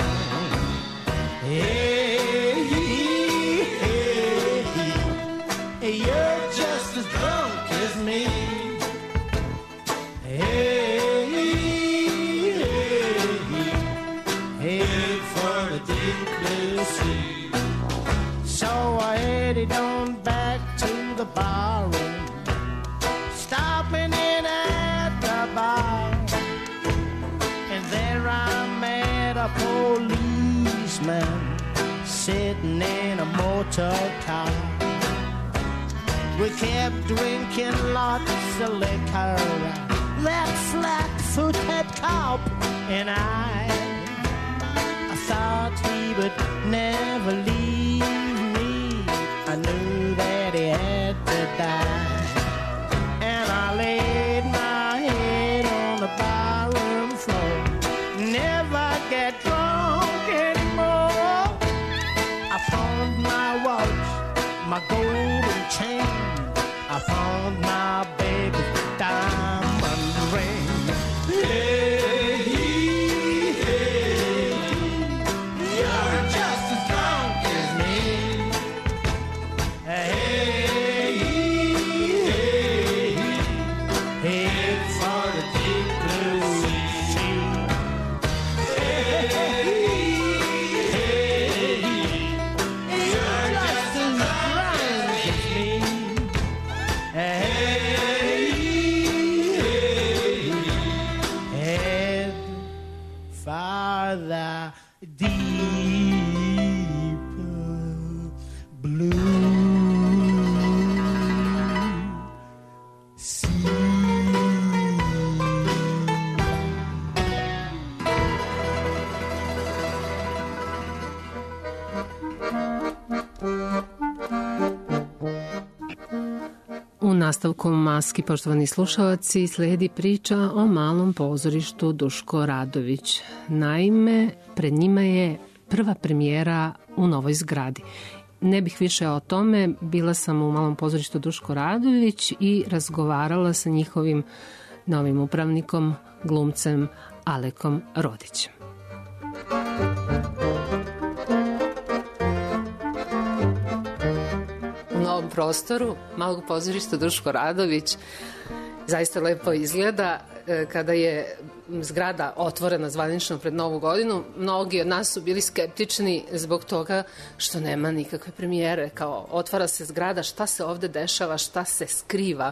Hey, hey, hey, you're just as drunk as me. Hey, hey, headed for the deep blue sea. So I headed on back to the barroom, stopping in at the bar, and there I met a policeman sitting in a motor car. We kept drinking lots of liquor, that flat-footed cop and I thought he would never leave me. I knew that he had to die, and I laid my head on the barroom floor. Never get drunk anymore. I found my watch, my golden chain. I found my baby's diamond ring. Hey, hey, you're just as drunk as me. Hey, hey, head for the deep blue sea. Hey, hey, you're just as drunk as me. Hey, head for the deep blue sea. U nastavku Maski, poštovani slušalci, sledi priča o malom pozorištu Duško Radović. Naime, pred njima je prva premijera u novoj zgradi. Ne bih više o tome, bila sam u malom pozorištu Duško Radović i razgovarala sa njihovim novim upravnikom, glumcem Alekom Rodićem. U novom prostoru malog pozorišta Duško Radović zaista lepo izgleda. Kada je zgrada otvorena zvanično pred Novu godinu, mnogi od nas su bili skeptični zbog toga što nema nikakve premijere. Kao, otvara se zgrada, šta se ovde dešava, šta se skriva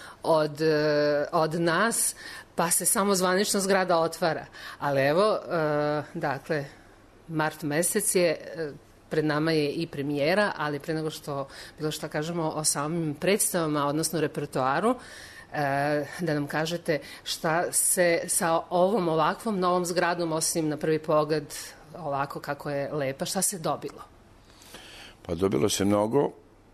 od nas, pa se samo zvanično zgrada otvara. Ali evo, dakle, mart mesec je, pred nama je i premijera, ali pre nego što bilo šta kažemo o samim predstavama, odnosno repertoaru, da nam kažete šta se sa ovom ovakvom novom zgradom, osim na prvi pogled ovako kako je lepa, šta se dobilo? Pa dobilo se mnogo,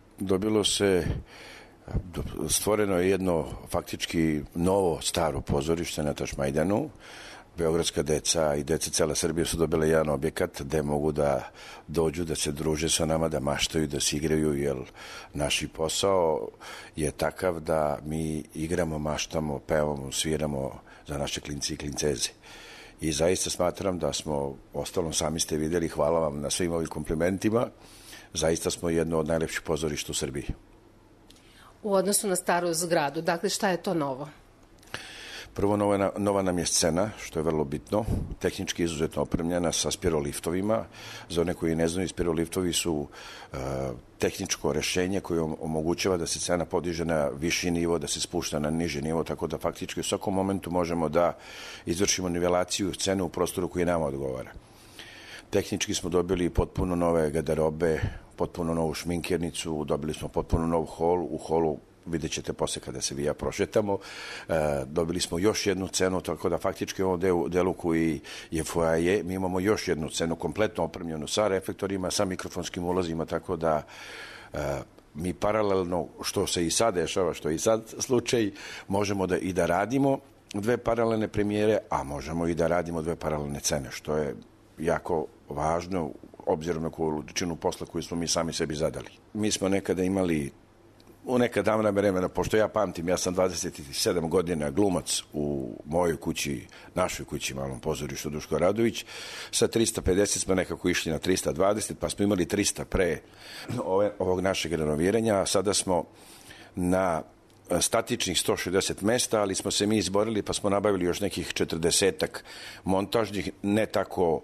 stvoreno je jedno faktički novo staro pozorište na Tašmajdanu. Beogradska deca i deca cele Srbije su dobile jedan objekat gde mogu da dođu, da se druže sa nama, da maštaju, da se igraju, jer naš posao je takav da mi igramo, maštamo, pevamo, sviramo za naše klinci i klinceze. I zaista smatram da smo, ostalom sami ste vidjeli, hvala vam na svim ovim komplimentima, zaista smo jedno od najlepših pozorišta u Srbiji. U odnosu na staru zgradu, dakle šta je to novo? Prvo, nova nam je scena, što je vrlo bitno, tehnički izuzetno opremljena sa spiroliftovima. Za one koji ne znaju, spiroliftovi su tehničko rešenje koje omogućava da se scena podiže na viši nivo, da se spušta na niži nivo, tako da faktički u svakom momentu možemo da izvršimo nivelaciju scene u prostoru koji nama odgovara. Tehnički smo dobili potpuno nove garderobe, potpuno novu šminkirnicu, dobili smo potpuno nov hol. U holu vidjet ćete posle kada se vi ja prošetamo. Dobili smo još jednu scenu, tako da faktički u ovom delu koji je foaje, mi imamo još jednu scenu kompletno opremljenu sa reflektorima, sa mikrofonskim ulazima, tako da mi paralelno, što se i sad dešava, što je i sad slučaj, možemo da radimo dve paralelne premijere, a možemo i da radimo dve paralelne scene, što je jako važno obzirom na količinu posla koju smo mi sami sebi zadali. Mi smo nekada imali, u neka davna vremena, pošto ja pamtim, ja sam 27 godina glumac u mojoj kući, našoj kući, malom pozorištu Duško Radović. Sa 350 smo nekako išli na 320, pa smo imali 300 pre ovog našeg renoviranja, a sada smo na statičnih 160 mesta, ali smo se mi izborili pa smo nabavili još nekih 40-ak montažnih, ne tako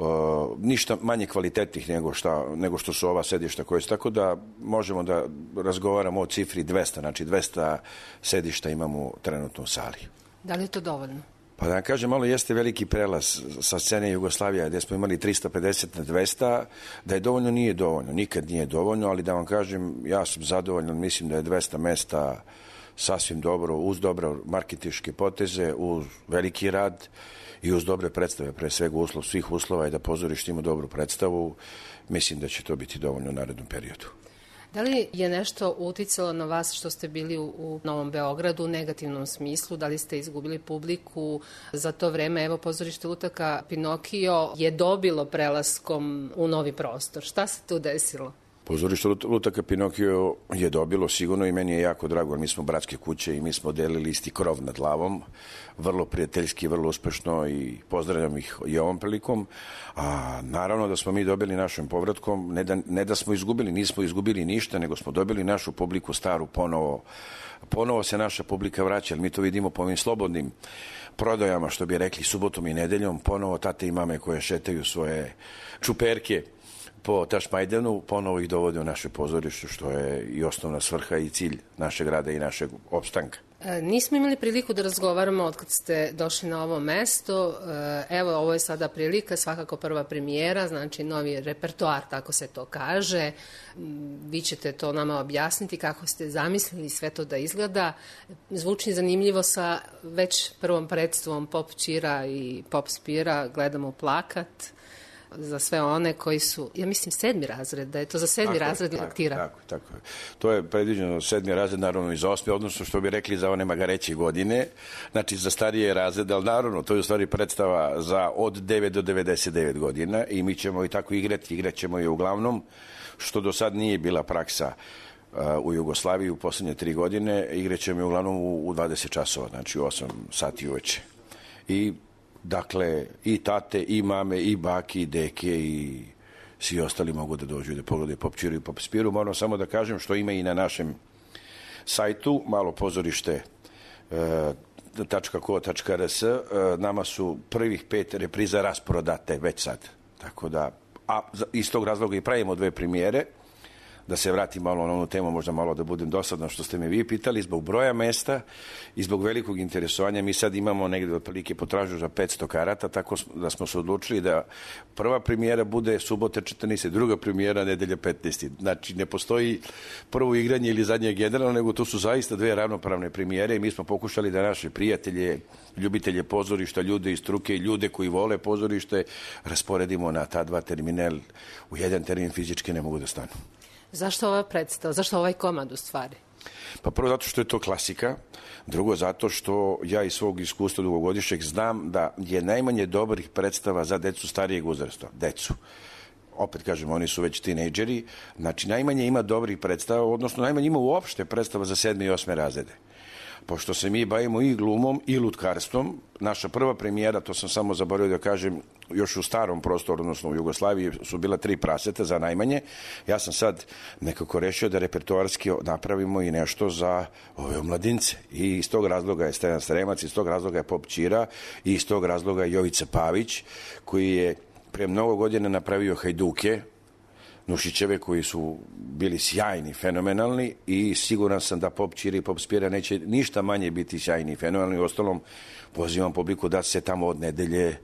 ništa manje kvalitetnih nego što su ova sedišta koje su, tako da možemo da razgovaramo o cifri 200, znači 200 sedišta imamo trenutno u sali. Da li je to dovoljno? Pa da vam kažem, malo jeste veliki prelaz sa scene Jugoslavija gde smo imali 350 na 200, da je dovoljno, nije dovoljno, nikad nije dovoljno, ali da vam kažem, ja sam zadovoljan, mislim da je 200 mesta sasvim dobro, uz dobre marketinške poteze, uz veliki rad i uz dobre predstave, pre svega uslov svih uslova je da pozorište ima dobru predstavu, mislim da će to biti dovoljno u narednom periodu. Da li je nešto uticalo na vas što ste bili u Novom Beogradu u negativnom smislu? Da li ste izgubili publiku za to vreme? Evo, pozorište Lutaka Pinokio je dobilo prelaskom u novi prostor. Šta se tu desilo? Pozorište Lutaka Pinokio je dobilo sigurno i meni je jako drago, jer mi smo bratske kuće i mi smo delili isti krov nad glavom, vrlo prijateljski, vrlo uspešno i pozdravljam ih i ovom prilikom. A naravno da smo mi dobili našim povratkom, ne da smo izgubili, nismo izgubili ništa, nego smo dobili našu publiku staru ponovo se naša publika vraća, jer mi to vidimo po ovim slobodnim prodajama, što bi rekli, subotom i nedeljom, ponovo tate i mame koje šetaju svoje čuperke po Tašmajdanu, ponovo ih dovode u naše pozorište, što je i osnovna svrha i cilj našeg rada i našeg opstanka. Nismo imali priliku da razgovaramo od kad ste došli na ovo mesto. Evo, ovo je sada prilika, svakako prva premijera, znači novi repertoar, tako se to kaže. Vi ćete to nama objasniti kako ste zamislili sve to da izgleda. Zvuči zanimljivo sa već prvom predstavom Pop Ćira i Pop Spira, gledamo plakat. Za sve one koji su, ja mislim, 7. razred, da je to za 7. razred lektira. Tako je. To je predviđeno 7. razred, naravno i za 8. odnosno što bi rekli za one magareće godine, znači za starije razrede, ali naravno to je u stvari predstava za od 9 do 99 godina i mi ćemo i tako igrat ćemo je uglavnom, što do sad nije bila praksa u Jugoslaviji u poslednje 3 godine, igrat ćemo je uglavnom u 20 časova, znači u 8 sati uveče. I dakle, i tate, i mame, i baki, i deke, i svi ostali mogu da dođu i da pogledaju Pop Ćiru i Pop Spiru. Moram samo da kažem što ima i na našem sajtu, malopozorište.co.rs, nama su prvih 5 repriza rasprodate već sad. Tako da, a iz tog razloga i pravimo 2 premijere, da se vratim malo na onu temu, možda malo da budem dosadno što ste me vi pitali, zbog broja mesta i zbog velikog interesovanja. Mi sad imamo negde otprilike potražnju za 500 karata, tako da smo se odlučili da prva premijera bude subota 14. druga premijera nedelja 15. Znači, ne postoji prvo igranje ili zadnje generalno, nego to su zaista 2 ravnopravne premijere i mi smo pokušali da naše prijatelje, ljubitelje pozorišta, ljude iz struke i ljude koji vole pozorište rasporedimo na ta 2 terminal. U jedan termin fizički ne mogu da stanu. Zašto ova predstava? Zašto ovaj komad u stvari? Pa prvo zato što je to klasika, drugo zato što ja iz svog iskustva dugogodišnjeg znam da je najmanje dobrih predstava za decu starijeg uzrasta. Decu. Opet kažem, oni su već tinejdžeri, znači najmanje ima dobrih predstava, odnosno najmanje ima uopšte predstava za 7. i 8. razrede. Pošto se mi bavimo i glumom i lutkarstvom, naša prva premijera, to sam samo zaboravio da kažem, još u starom prostoru, odnosno u Jugoslaviji, su bila 3 praseta za najmanje. Ja sam sad nekako rešio da repertoarski napravimo i nešto za ove omladince. I iz tog razloga je Stevan Sremac, iz tog razloga je Pop Ćira i iz tog razloga je Jovica Pavić, koji je pre mnogo godina napravio Hajduke, Nušićeve, koji su bili sjajni, fenomenalni i siguran sam da Pop Ćira i Pop Spira neće ništa manje biti sjajni i fenomenalni. U ostalom, pozivam publiku da se tamo od nedelje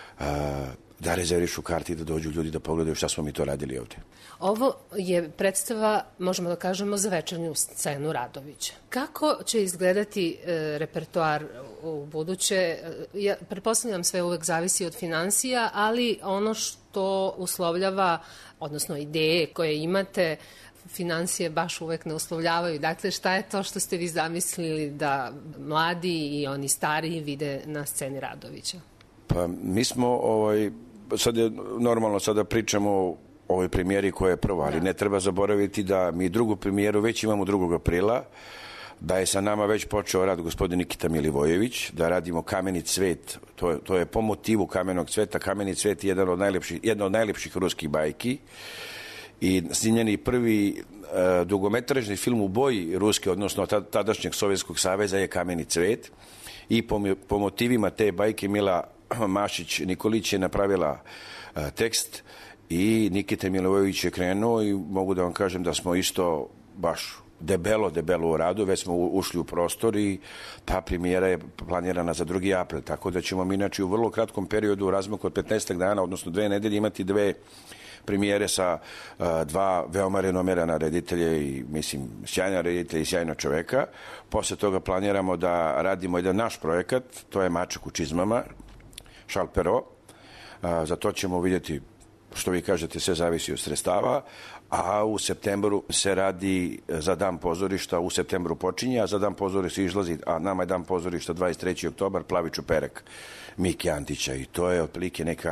da rezervišu karti, da dođu ljudi da pogledaju šta smo mi to radili ovde. Ovo je predstava, možemo da kažemo, za večernju scenu Radovića. Kako će izgledati repertoar u buduće? Ja pretpostavljam sve uvek zavisi od finansija, ali ono što uslovljava, odnosno ideje koje imate, finansije baš uvek ne uslovljavaju. Dakle, šta je to što ste vi zamislili da mladi i oni stariji vide na sceni Radovića? Pa mi smo sad je normalno sada pričamo o ovoj premijeri koja je prva, ali ne treba zaboraviti da mi drugu premijeru već imamo 2. aprila, da je sa nama već počeo rad gospodin Nikita Milivojević, da radimo Kameni cvet, to je po motivu Kamenog cveta. Kameni cvet je jedna od najlepših ruskih bajki i snimljeni prvi dugometražni film u boji ruske, odnosno tadašnjeg Sovjetskog saveza je Kameni cvet i po motivima te bajke Mila Mašić Nikolić je napravila tekst i Nikita Milivojević je krenuo i mogu da vam kažem da smo isto baš debelo u radu, već smo ušli u prostor i ta premijera je planirana za 2. april, tako da ćemo mi inače u vrlo kratkom periodu, u razmaku od 15 dana, odnosno 2 nedelje, imati 2 premijere sa 2 veoma renomirana reditelja i, mislim, sjajna reditelja i sjajna čoveka. Posle toga planiramo da radimo jedan naš projekat, to je Mačak u čizmama, Charles Perrault. Za to ćemo vidjeti, što vi kažete, sve zavisi od sredstava, a u septembru se radi za Dan pozorišta, u septembru počinje, a za Dan pozorišta izlazi, a nama je Dan pozorišta 23. oktobar, Plavi čuperek Miki Antića, i to je otprilike neka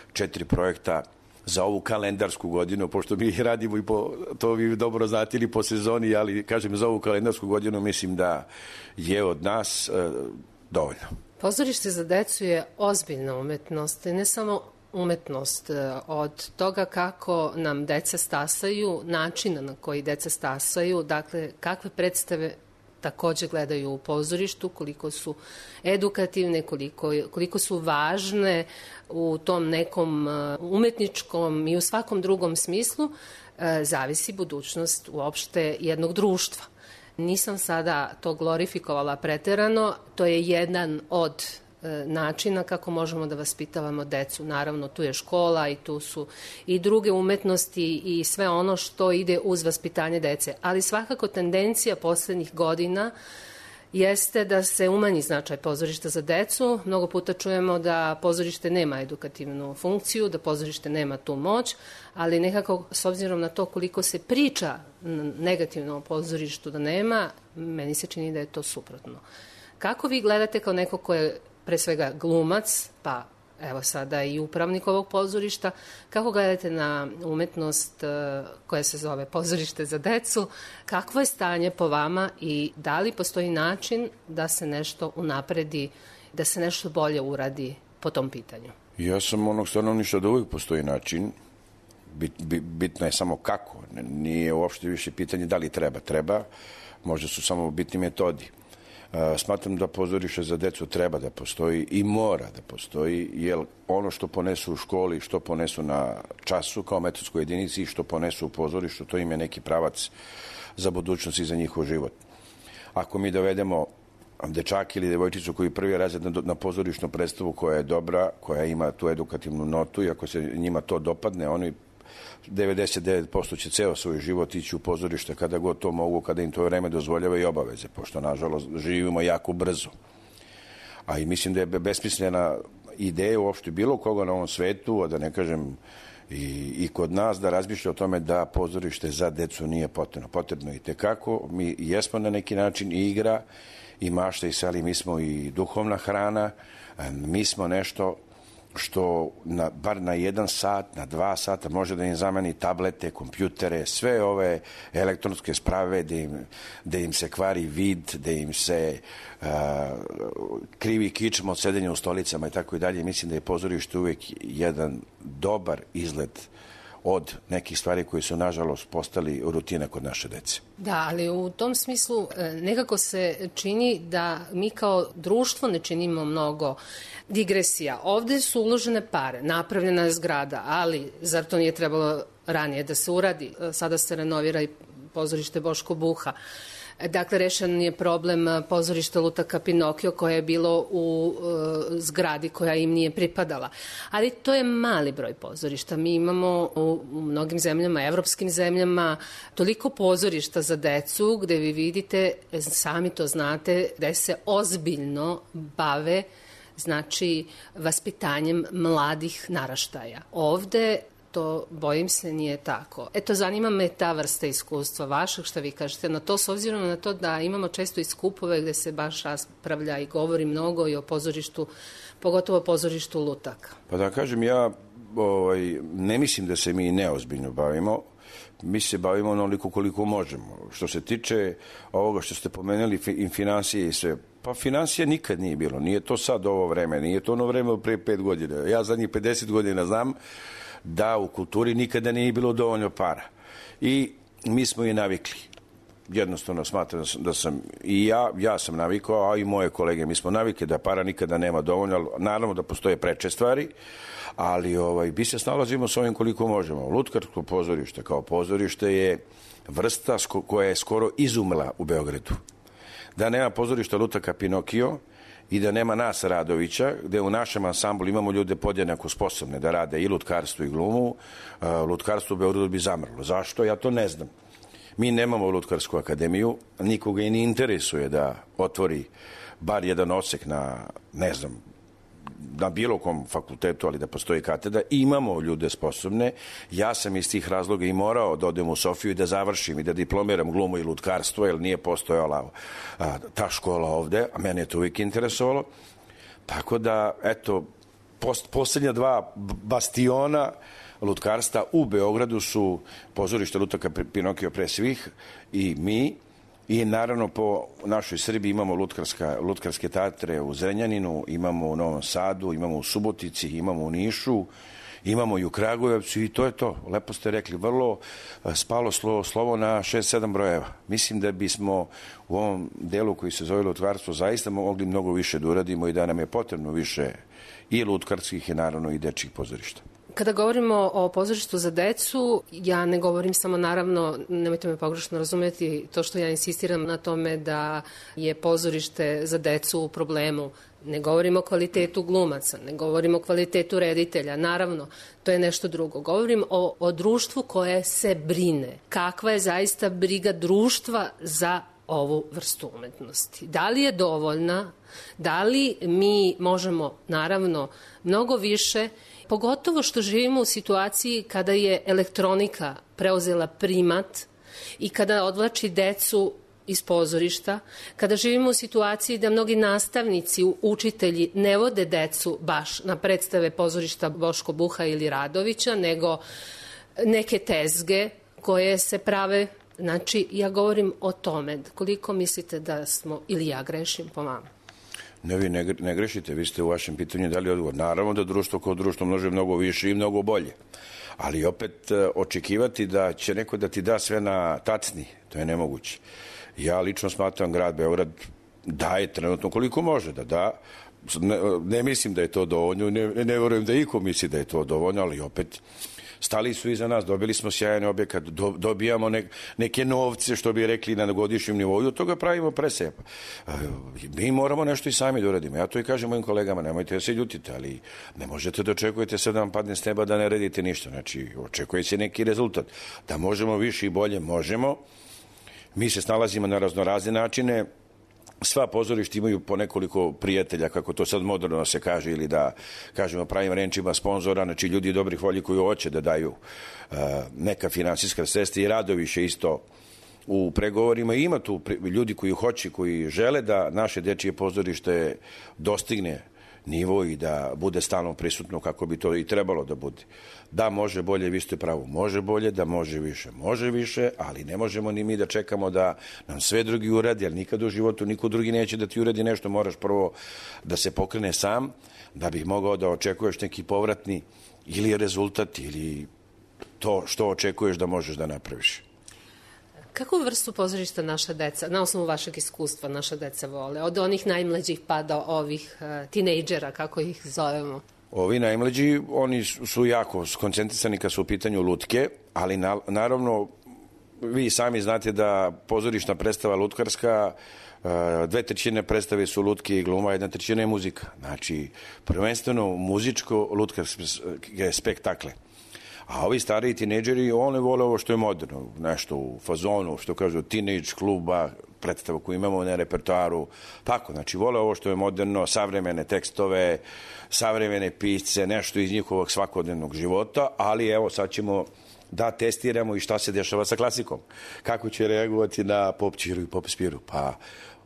4 projekta za ovu kalendarsku godinu, pošto mi radimo i to vi dobro znate, ili po sezoni, ali kažem za ovu kalendarsku godinu mislim da je od nas dovoljno. Pozorište za decu je ozbiljna umetnost, ne samo umetnost, od toga kako nam deca stasaju, načina na koji deca stasaju, dakle kakve predstave takođe gledaju u pozorištu, koliko su edukativne, koliko su važne u tom nekom umetničkom i u svakom drugom smislu, zavisi budućnost uopšte jednog društva. Nisam sada to glorifikovala preterano, to je jedan od načina kako možemo da vaspitavamo decu. Naravno, tu je škola i tu su i druge umetnosti i sve ono što ide uz vaspitanje dece. Ali svakako tendencija poslednjih godina jeste da se umanji značaj pozorišta za decu. Mnogo puta čujemo da pozorište nema edukativnu funkciju, da pozorište nema tu moć, ali nekako s obzirom na to koliko se priča negativno o pozorištu da nema, meni se čini da je to suprotno. Kako vi gledate kao neko ko je pre svega glumac, pa evo sada i upravnik ovog pozorišta, kako gledate na umetnost koja se zove pozorište za decu, kakvo je stanje po vama i da li postoji način da se nešto unapredi, da se nešto bolje uradi po tom pitanju? Ja sam onog stanovništva da uvijek postoji način, bitno je samo kako, nije uopšte više pitanje da li treba, možda su samo bitni metodi. Smatram da pozorište za decu treba da postoji i mora da postoji, jer ono što ponesu u školi, što ponesu na času kao metodskoj jedinici i što ponesu u pozorištu, to im je neki pravac za budućnost i za njihov život. Ako mi dovedemo dečaka ili devojčicu koji prvi razred na pozorišnu predstavu koja je dobra, koja ima tu edukativnu notu i ako se njima to dopadne, oni 99% će ceo svoj život ići u pozorište kada god to mogu, kada im to vreme dozvoljava i obaveze, pošto nažalost živimo jako brzo. A i mislim da je besmislena ideja uopšte bilo koga na ovom svetu, a da ne kažem i kod nas, da razmišlja o tome da pozorište za decu nije potrebno. Potrebno je i tekako, mi jesmo na neki način i igra, i mašta i sali, mi smo i duhovna hrana, mi smo nešto što bar na 1 sat, na 2 sata može da im zameni tablete, kompjutere, sve ove elektronske sprave, da im se kvari vid, da im se krivi kičm od sedenja u stolicama i tako i dalje. Mislim da je pozorište uvijek jedan dobar izgled od nekih stvari koji su, nažalost, postali rutina kod naše dece. Da, ali u tom smislu nekako se čini da mi kao društvo ne činimo mnogo digresija. Ovde su uložene pare, napravljena je zgrada, ali zar to nije trebalo ranije da se uradi? Sada se renovira i pozorište Boško Buha. Dakle, rešen je problem pozorišta Lutaka Pinokio koje je bilo u zgradi koja im nije pripadala. Ali to je mali broj pozorišta. Mi imamo u mnogim zemljama, evropskim zemljama, toliko pozorišta za decu gde vi vidite, sami to znate, gde se ozbiljno bave, znači, vaspitanjem mladih naraštaja. Ovde to, bojim se, nije tako. Eto, zanima me ta vrsta iskustva vašeg, šta vi kažete na to, s obzirom na to da imamo često i skupove gde se baš raspravlja i govori mnogo i o pozorištu, pogotovo o pozorištu Lutaka. Pa da kažem, ja ne mislim da se mi neozbiljno bavimo. Mi se bavimo onoliko koliko možemo. Što se tiče ovoga što ste pomenuli, financije i sve, pa financija nikad nije bilo. Nije to sad ovo vreme, nije to ono vreme pre 5 godina. Ja zadnjih 50 godina znam da u kulturi nikada nije bilo dovoljno para. I mi smo i navikli. Jednostavno smatram da sam i ja sam navikao, a i moje kolege, mi smo navikli da para nikada nema dovoljno, naravno da postoje preče stvari, ali mi se snalazimo s ovim koliko možemo. Lutkarsko pozorište kao pozorište je vrsta koja je skoro izumrla u Beogradu. Da nema pozorišta Lutaka Pinokio i da nema nas Radovića, gde u našem ansamblu imamo ljude podjednako sposobne da rade i lutkarstvo i glumu, lutkarstvo u Beogradu bi zamrlo. Zašto? Ja to ne znam. Mi nemamo Lutkarsku akademiju, nikoga i ne interesuje da otvori bar jedan odsek na, ne znam, na bilo kom fakultetu, ali da postoji katedra. Imamo ljude sposobne. Ja sam iz tih razloga i morao da odem u Sofiju i da završim i da diplomiram glumu i lutkarstvo, jer nije postojala ta škola ovde, a mene je to uvijek interesovalo. Tako da, eto, poslednja 2 bastiona lutkarstva u Beogradu su pozorište Lutaka Pinokio pre svih i mi. I naravno po našoj Srbiji imamo lutkarske teatre u Zrenjaninu, imamo u Novom Sadu, imamo u Subotici, imamo u Nišu, imamo i u Kragujevcu i to je to. Lepo ste rekli, vrlo spalo slovo na 6-7 brojeva. Mislim da bismo u ovom delu koji se zove lutkarstvo zaista mogli mnogo više da uradimo i da nam je potrebno više i lutkarskih i naravno i dečjih pozorišta. Kada govorimo o pozorištu za decu, ja ne govorim samo, naravno, nemojte me pogrešno razumeti, to što ja insistiram na tome da je pozorište za decu u problemu. Ne govorim o kvalitetu glumaca, ne govorim o kvalitetu reditelja, naravno, to je nešto drugo. Govorim o društvu koje se brine. Kakva je zaista briga društva za ovu vrstu umetnosti? Da li je dovoljna? Da li mi možemo, naravno, mnogo više, pogotovo što živimo u situaciji kada je elektronika preuzela primat i kada odvlači decu iz pozorišta, kada živimo u situaciji da mnogi nastavnici, učitelji ne vode decu baš na predstave pozorišta Boško Buha ili Radovića, nego neke tezge koje se prave. Znači, ja govorim o tome. Koliko mislite da smo, ili ja grešim po vama? Ne, vi ne grešite, vi ste u vašem pitanju dali odgovor. Naravno da društvo kao društvo može mnogo više i mnogo bolje. Ali opet očekivati da će neko da ti da sve na tacni, to je nemoguće. Ja lično smatram grad Beograd daje trenutno koliko može da da. Ne mislim da je to dovoljno, ne verujem da iko misli da je to dovoljno, ali opet stali su iza nas, dobili smo sjajan objekat, dobijamo neke novce, što bi rekli, na godišnjem nivou i od toga pravimo presep. Mi moramo nešto i sami da uradimo. Ja to i kažem mojim kolegama, nemojte da se ljutite, ali ne možete da očekujete sad da vam padne s neba da ne radite ništa. Znači, očekuje se neki rezultat. Da možemo više i bolje, možemo. Mi se snalazimo na raznorazne načine. Sva pozorišta imaju po nekoliko prijatelja, kako to sad moderno se kaže, ili da kažemo pravim rečima sponzora, znači ljudi dobrih volji koji hoće da daju neka finansijska sredstva i Radović isto u pregovorima. Ima tu ljudi koji hoće, koji žele da naše dečije pozorište dostigne nivo i da bude stalno prisutno kako bi to i trebalo da bude. Da može bolje, vi ste pravo, može bolje, da može više, ali ne možemo ni mi da čekamo da nam sve drugi uradi, jer nikad u životu niko drugi neće da ti uradi nešto, moraš prvo da se pokrene sam, da bih mogao da očekuješ neki povratni ili rezultat ili to što očekuješ da možeš da napraviš. Kakvu vrstu pozorišta naša deca, na osnovu vašeg iskustva, naša deca vole? Od onih najmlađih pa do ovih tinejdžera, kako ih zovemo? Ovi najmlađi, oni su jako skoncentrisani kad su u pitanju lutke, ali naravno vi sami znate da pozorišna predstava lutkarska, 2/3 predstave su lutke i gluma, 1/3 je muzika. Znači, prvenstveno muzičko-lutkarske spektakle. A ovi stariji tinejdžeri, oni vole ovo što je moderno, nešto u fazonu, što kažu teenage kluba, predstavu koju imamo na repertoaru, tako, znači vole ovo što je moderno, savremene tekstove, savremene pisce, nešto iz njihovog svakodnevnog života, ali evo sad ćemo da testiramo i šta se dešava sa klasikom. Kako će reagovati na pop čiru i pop spiru? Pa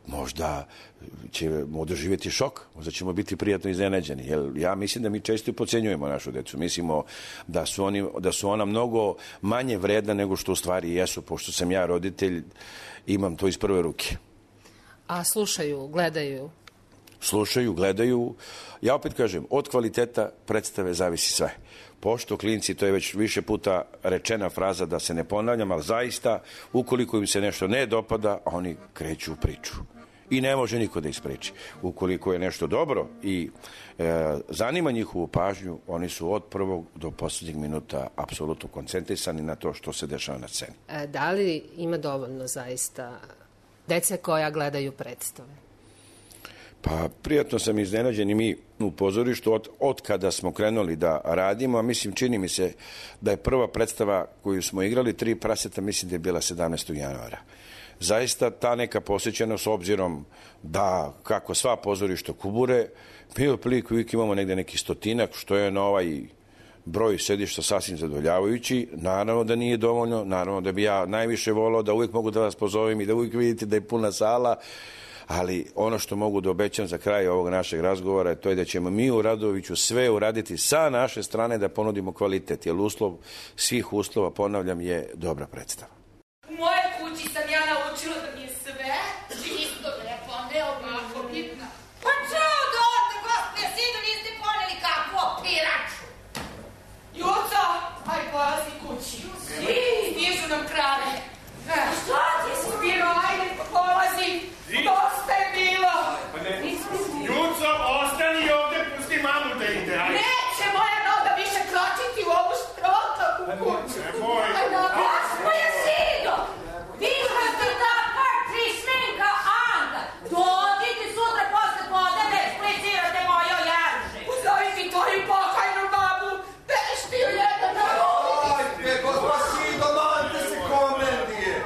možda ćemo doživjeti šok, možda ćemo biti prijatno iznenađeni. Jer ja mislim da mi često podcenjujemo našu decu. Mislimo da su ona mnogo manje vredna nego što u stvari jesu, pošto sam ja roditelj, imam to iz prve ruke. A slušaju, gledaju? Slušaju, gledaju. Ja opet kažem, od kvaliteta predstave zavisi sve. Pošto klinci, to je već više puta rečena fraza da se ne ponavljam, ali zaista, ukoliko im se nešto ne dopada, oni kreću u priču. I ne može niko da ispreči. Ukoliko je nešto dobro i zanima njihovu pažnju, oni su od prvog do poslednjeg minuta apsolutno koncentrisani na to što se dešava na sceni. Da li ima dovoljno zaista dece koja gledaju predstave? Pa, prijatno sam iznenađen i mi u pozorištu od kada smo krenuli da radimo, a mislim, čini mi se da je prva predstava koju smo igrali, 3 praseta, mislim da je bila 17. januara. Zaista ta neka posjećenost, s obzirom da, kako sva pozorišta kubure, mi otprilike uvijek imamo negde neki 100-ak, što je na ovaj broj sedišta sasvim zadovoljavajući. Naravno da nije dovoljno, naravno da bi ja najviše volao da uvijek mogu da vas pozovem i da uvijek vidite da je puna sala, ali ono što mogu da obećam za kraj ovog našeg razgovora to je da ćemo mi u Radoviću sve uraditi sa naše strane da ponudimo kvalitet, jer uslov svih uslova, ponavljam, je dobra predstava. U mojoj kući sam ja naučila da mi je sve čisto, lepo, ne ovako bitno. Pa čao do ovde, gospode, sinu niste poneli kakvu opiraču. Juco, aj polazi kući. Stižu nam krave. Šta ti si bilo, ajde polazi. Dosta je bilo. Juco, ostani ovde, pusti mamu da ide. Neće moja noga više kročiti u ovu štrokavu kuću. Nemoj. Gospodje sino, vi ste takva prismenka Anga. Dođite sutra posle podne da eksplicirate mojo jarže. Uzovi mi tvoju pokajnu babu, pešti u jedan na ruku. Ajde, gospod sino, mante se komedije.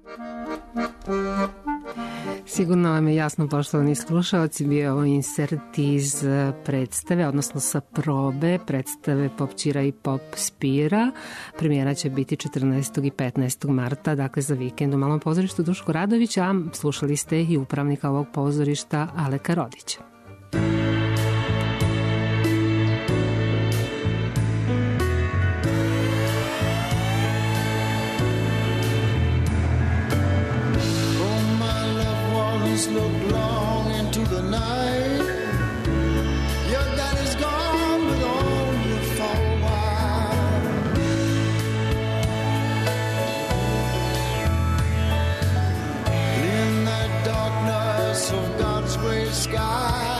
Sigurno vam je jasno, poštovani slušalci, bio ovo insert iz predstave, odnosno sa probe predstave Pop Ćira i Pop Spira. Premijera će biti 14. i 15. marta, dakle za vikend u Malom pozorištu Duško Radović, a slušali ste i upravnika ovog pozorišta Aleka Rodića. Look long into the night. Your daddy's gone, but only for a while. In the darkness of God's gray sky,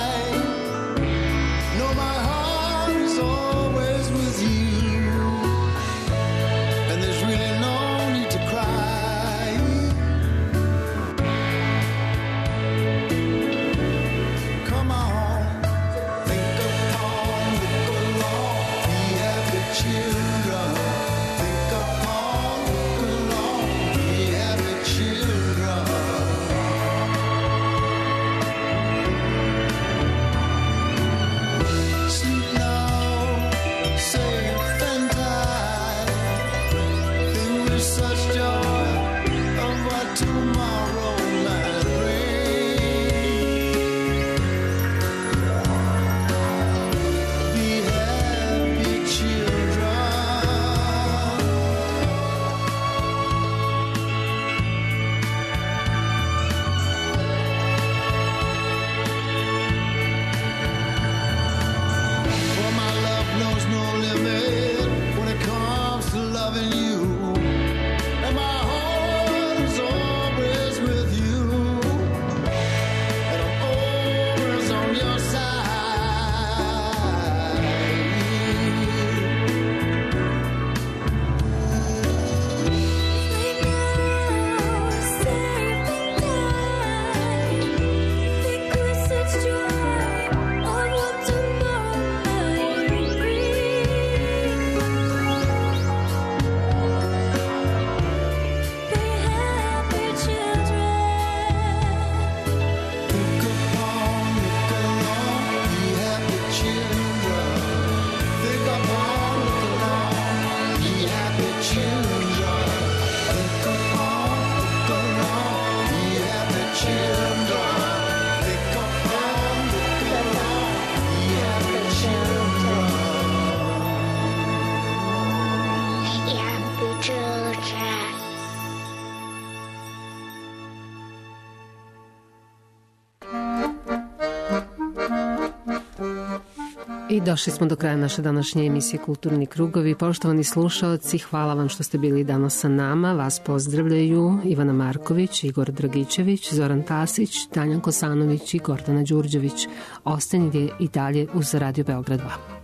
I došli smo do kraja naše današnje emisije Kulturni krugovi. Poštovani slušaoci, hvala vam što ste bili danas sa nama. Vas pozdravljaju Ivana Marković, Igor Dragičević, Zoran Tasić, Danjan Kosanović i Gordana Đurđević. Ostanite i dalje uz Radio Beograd 2.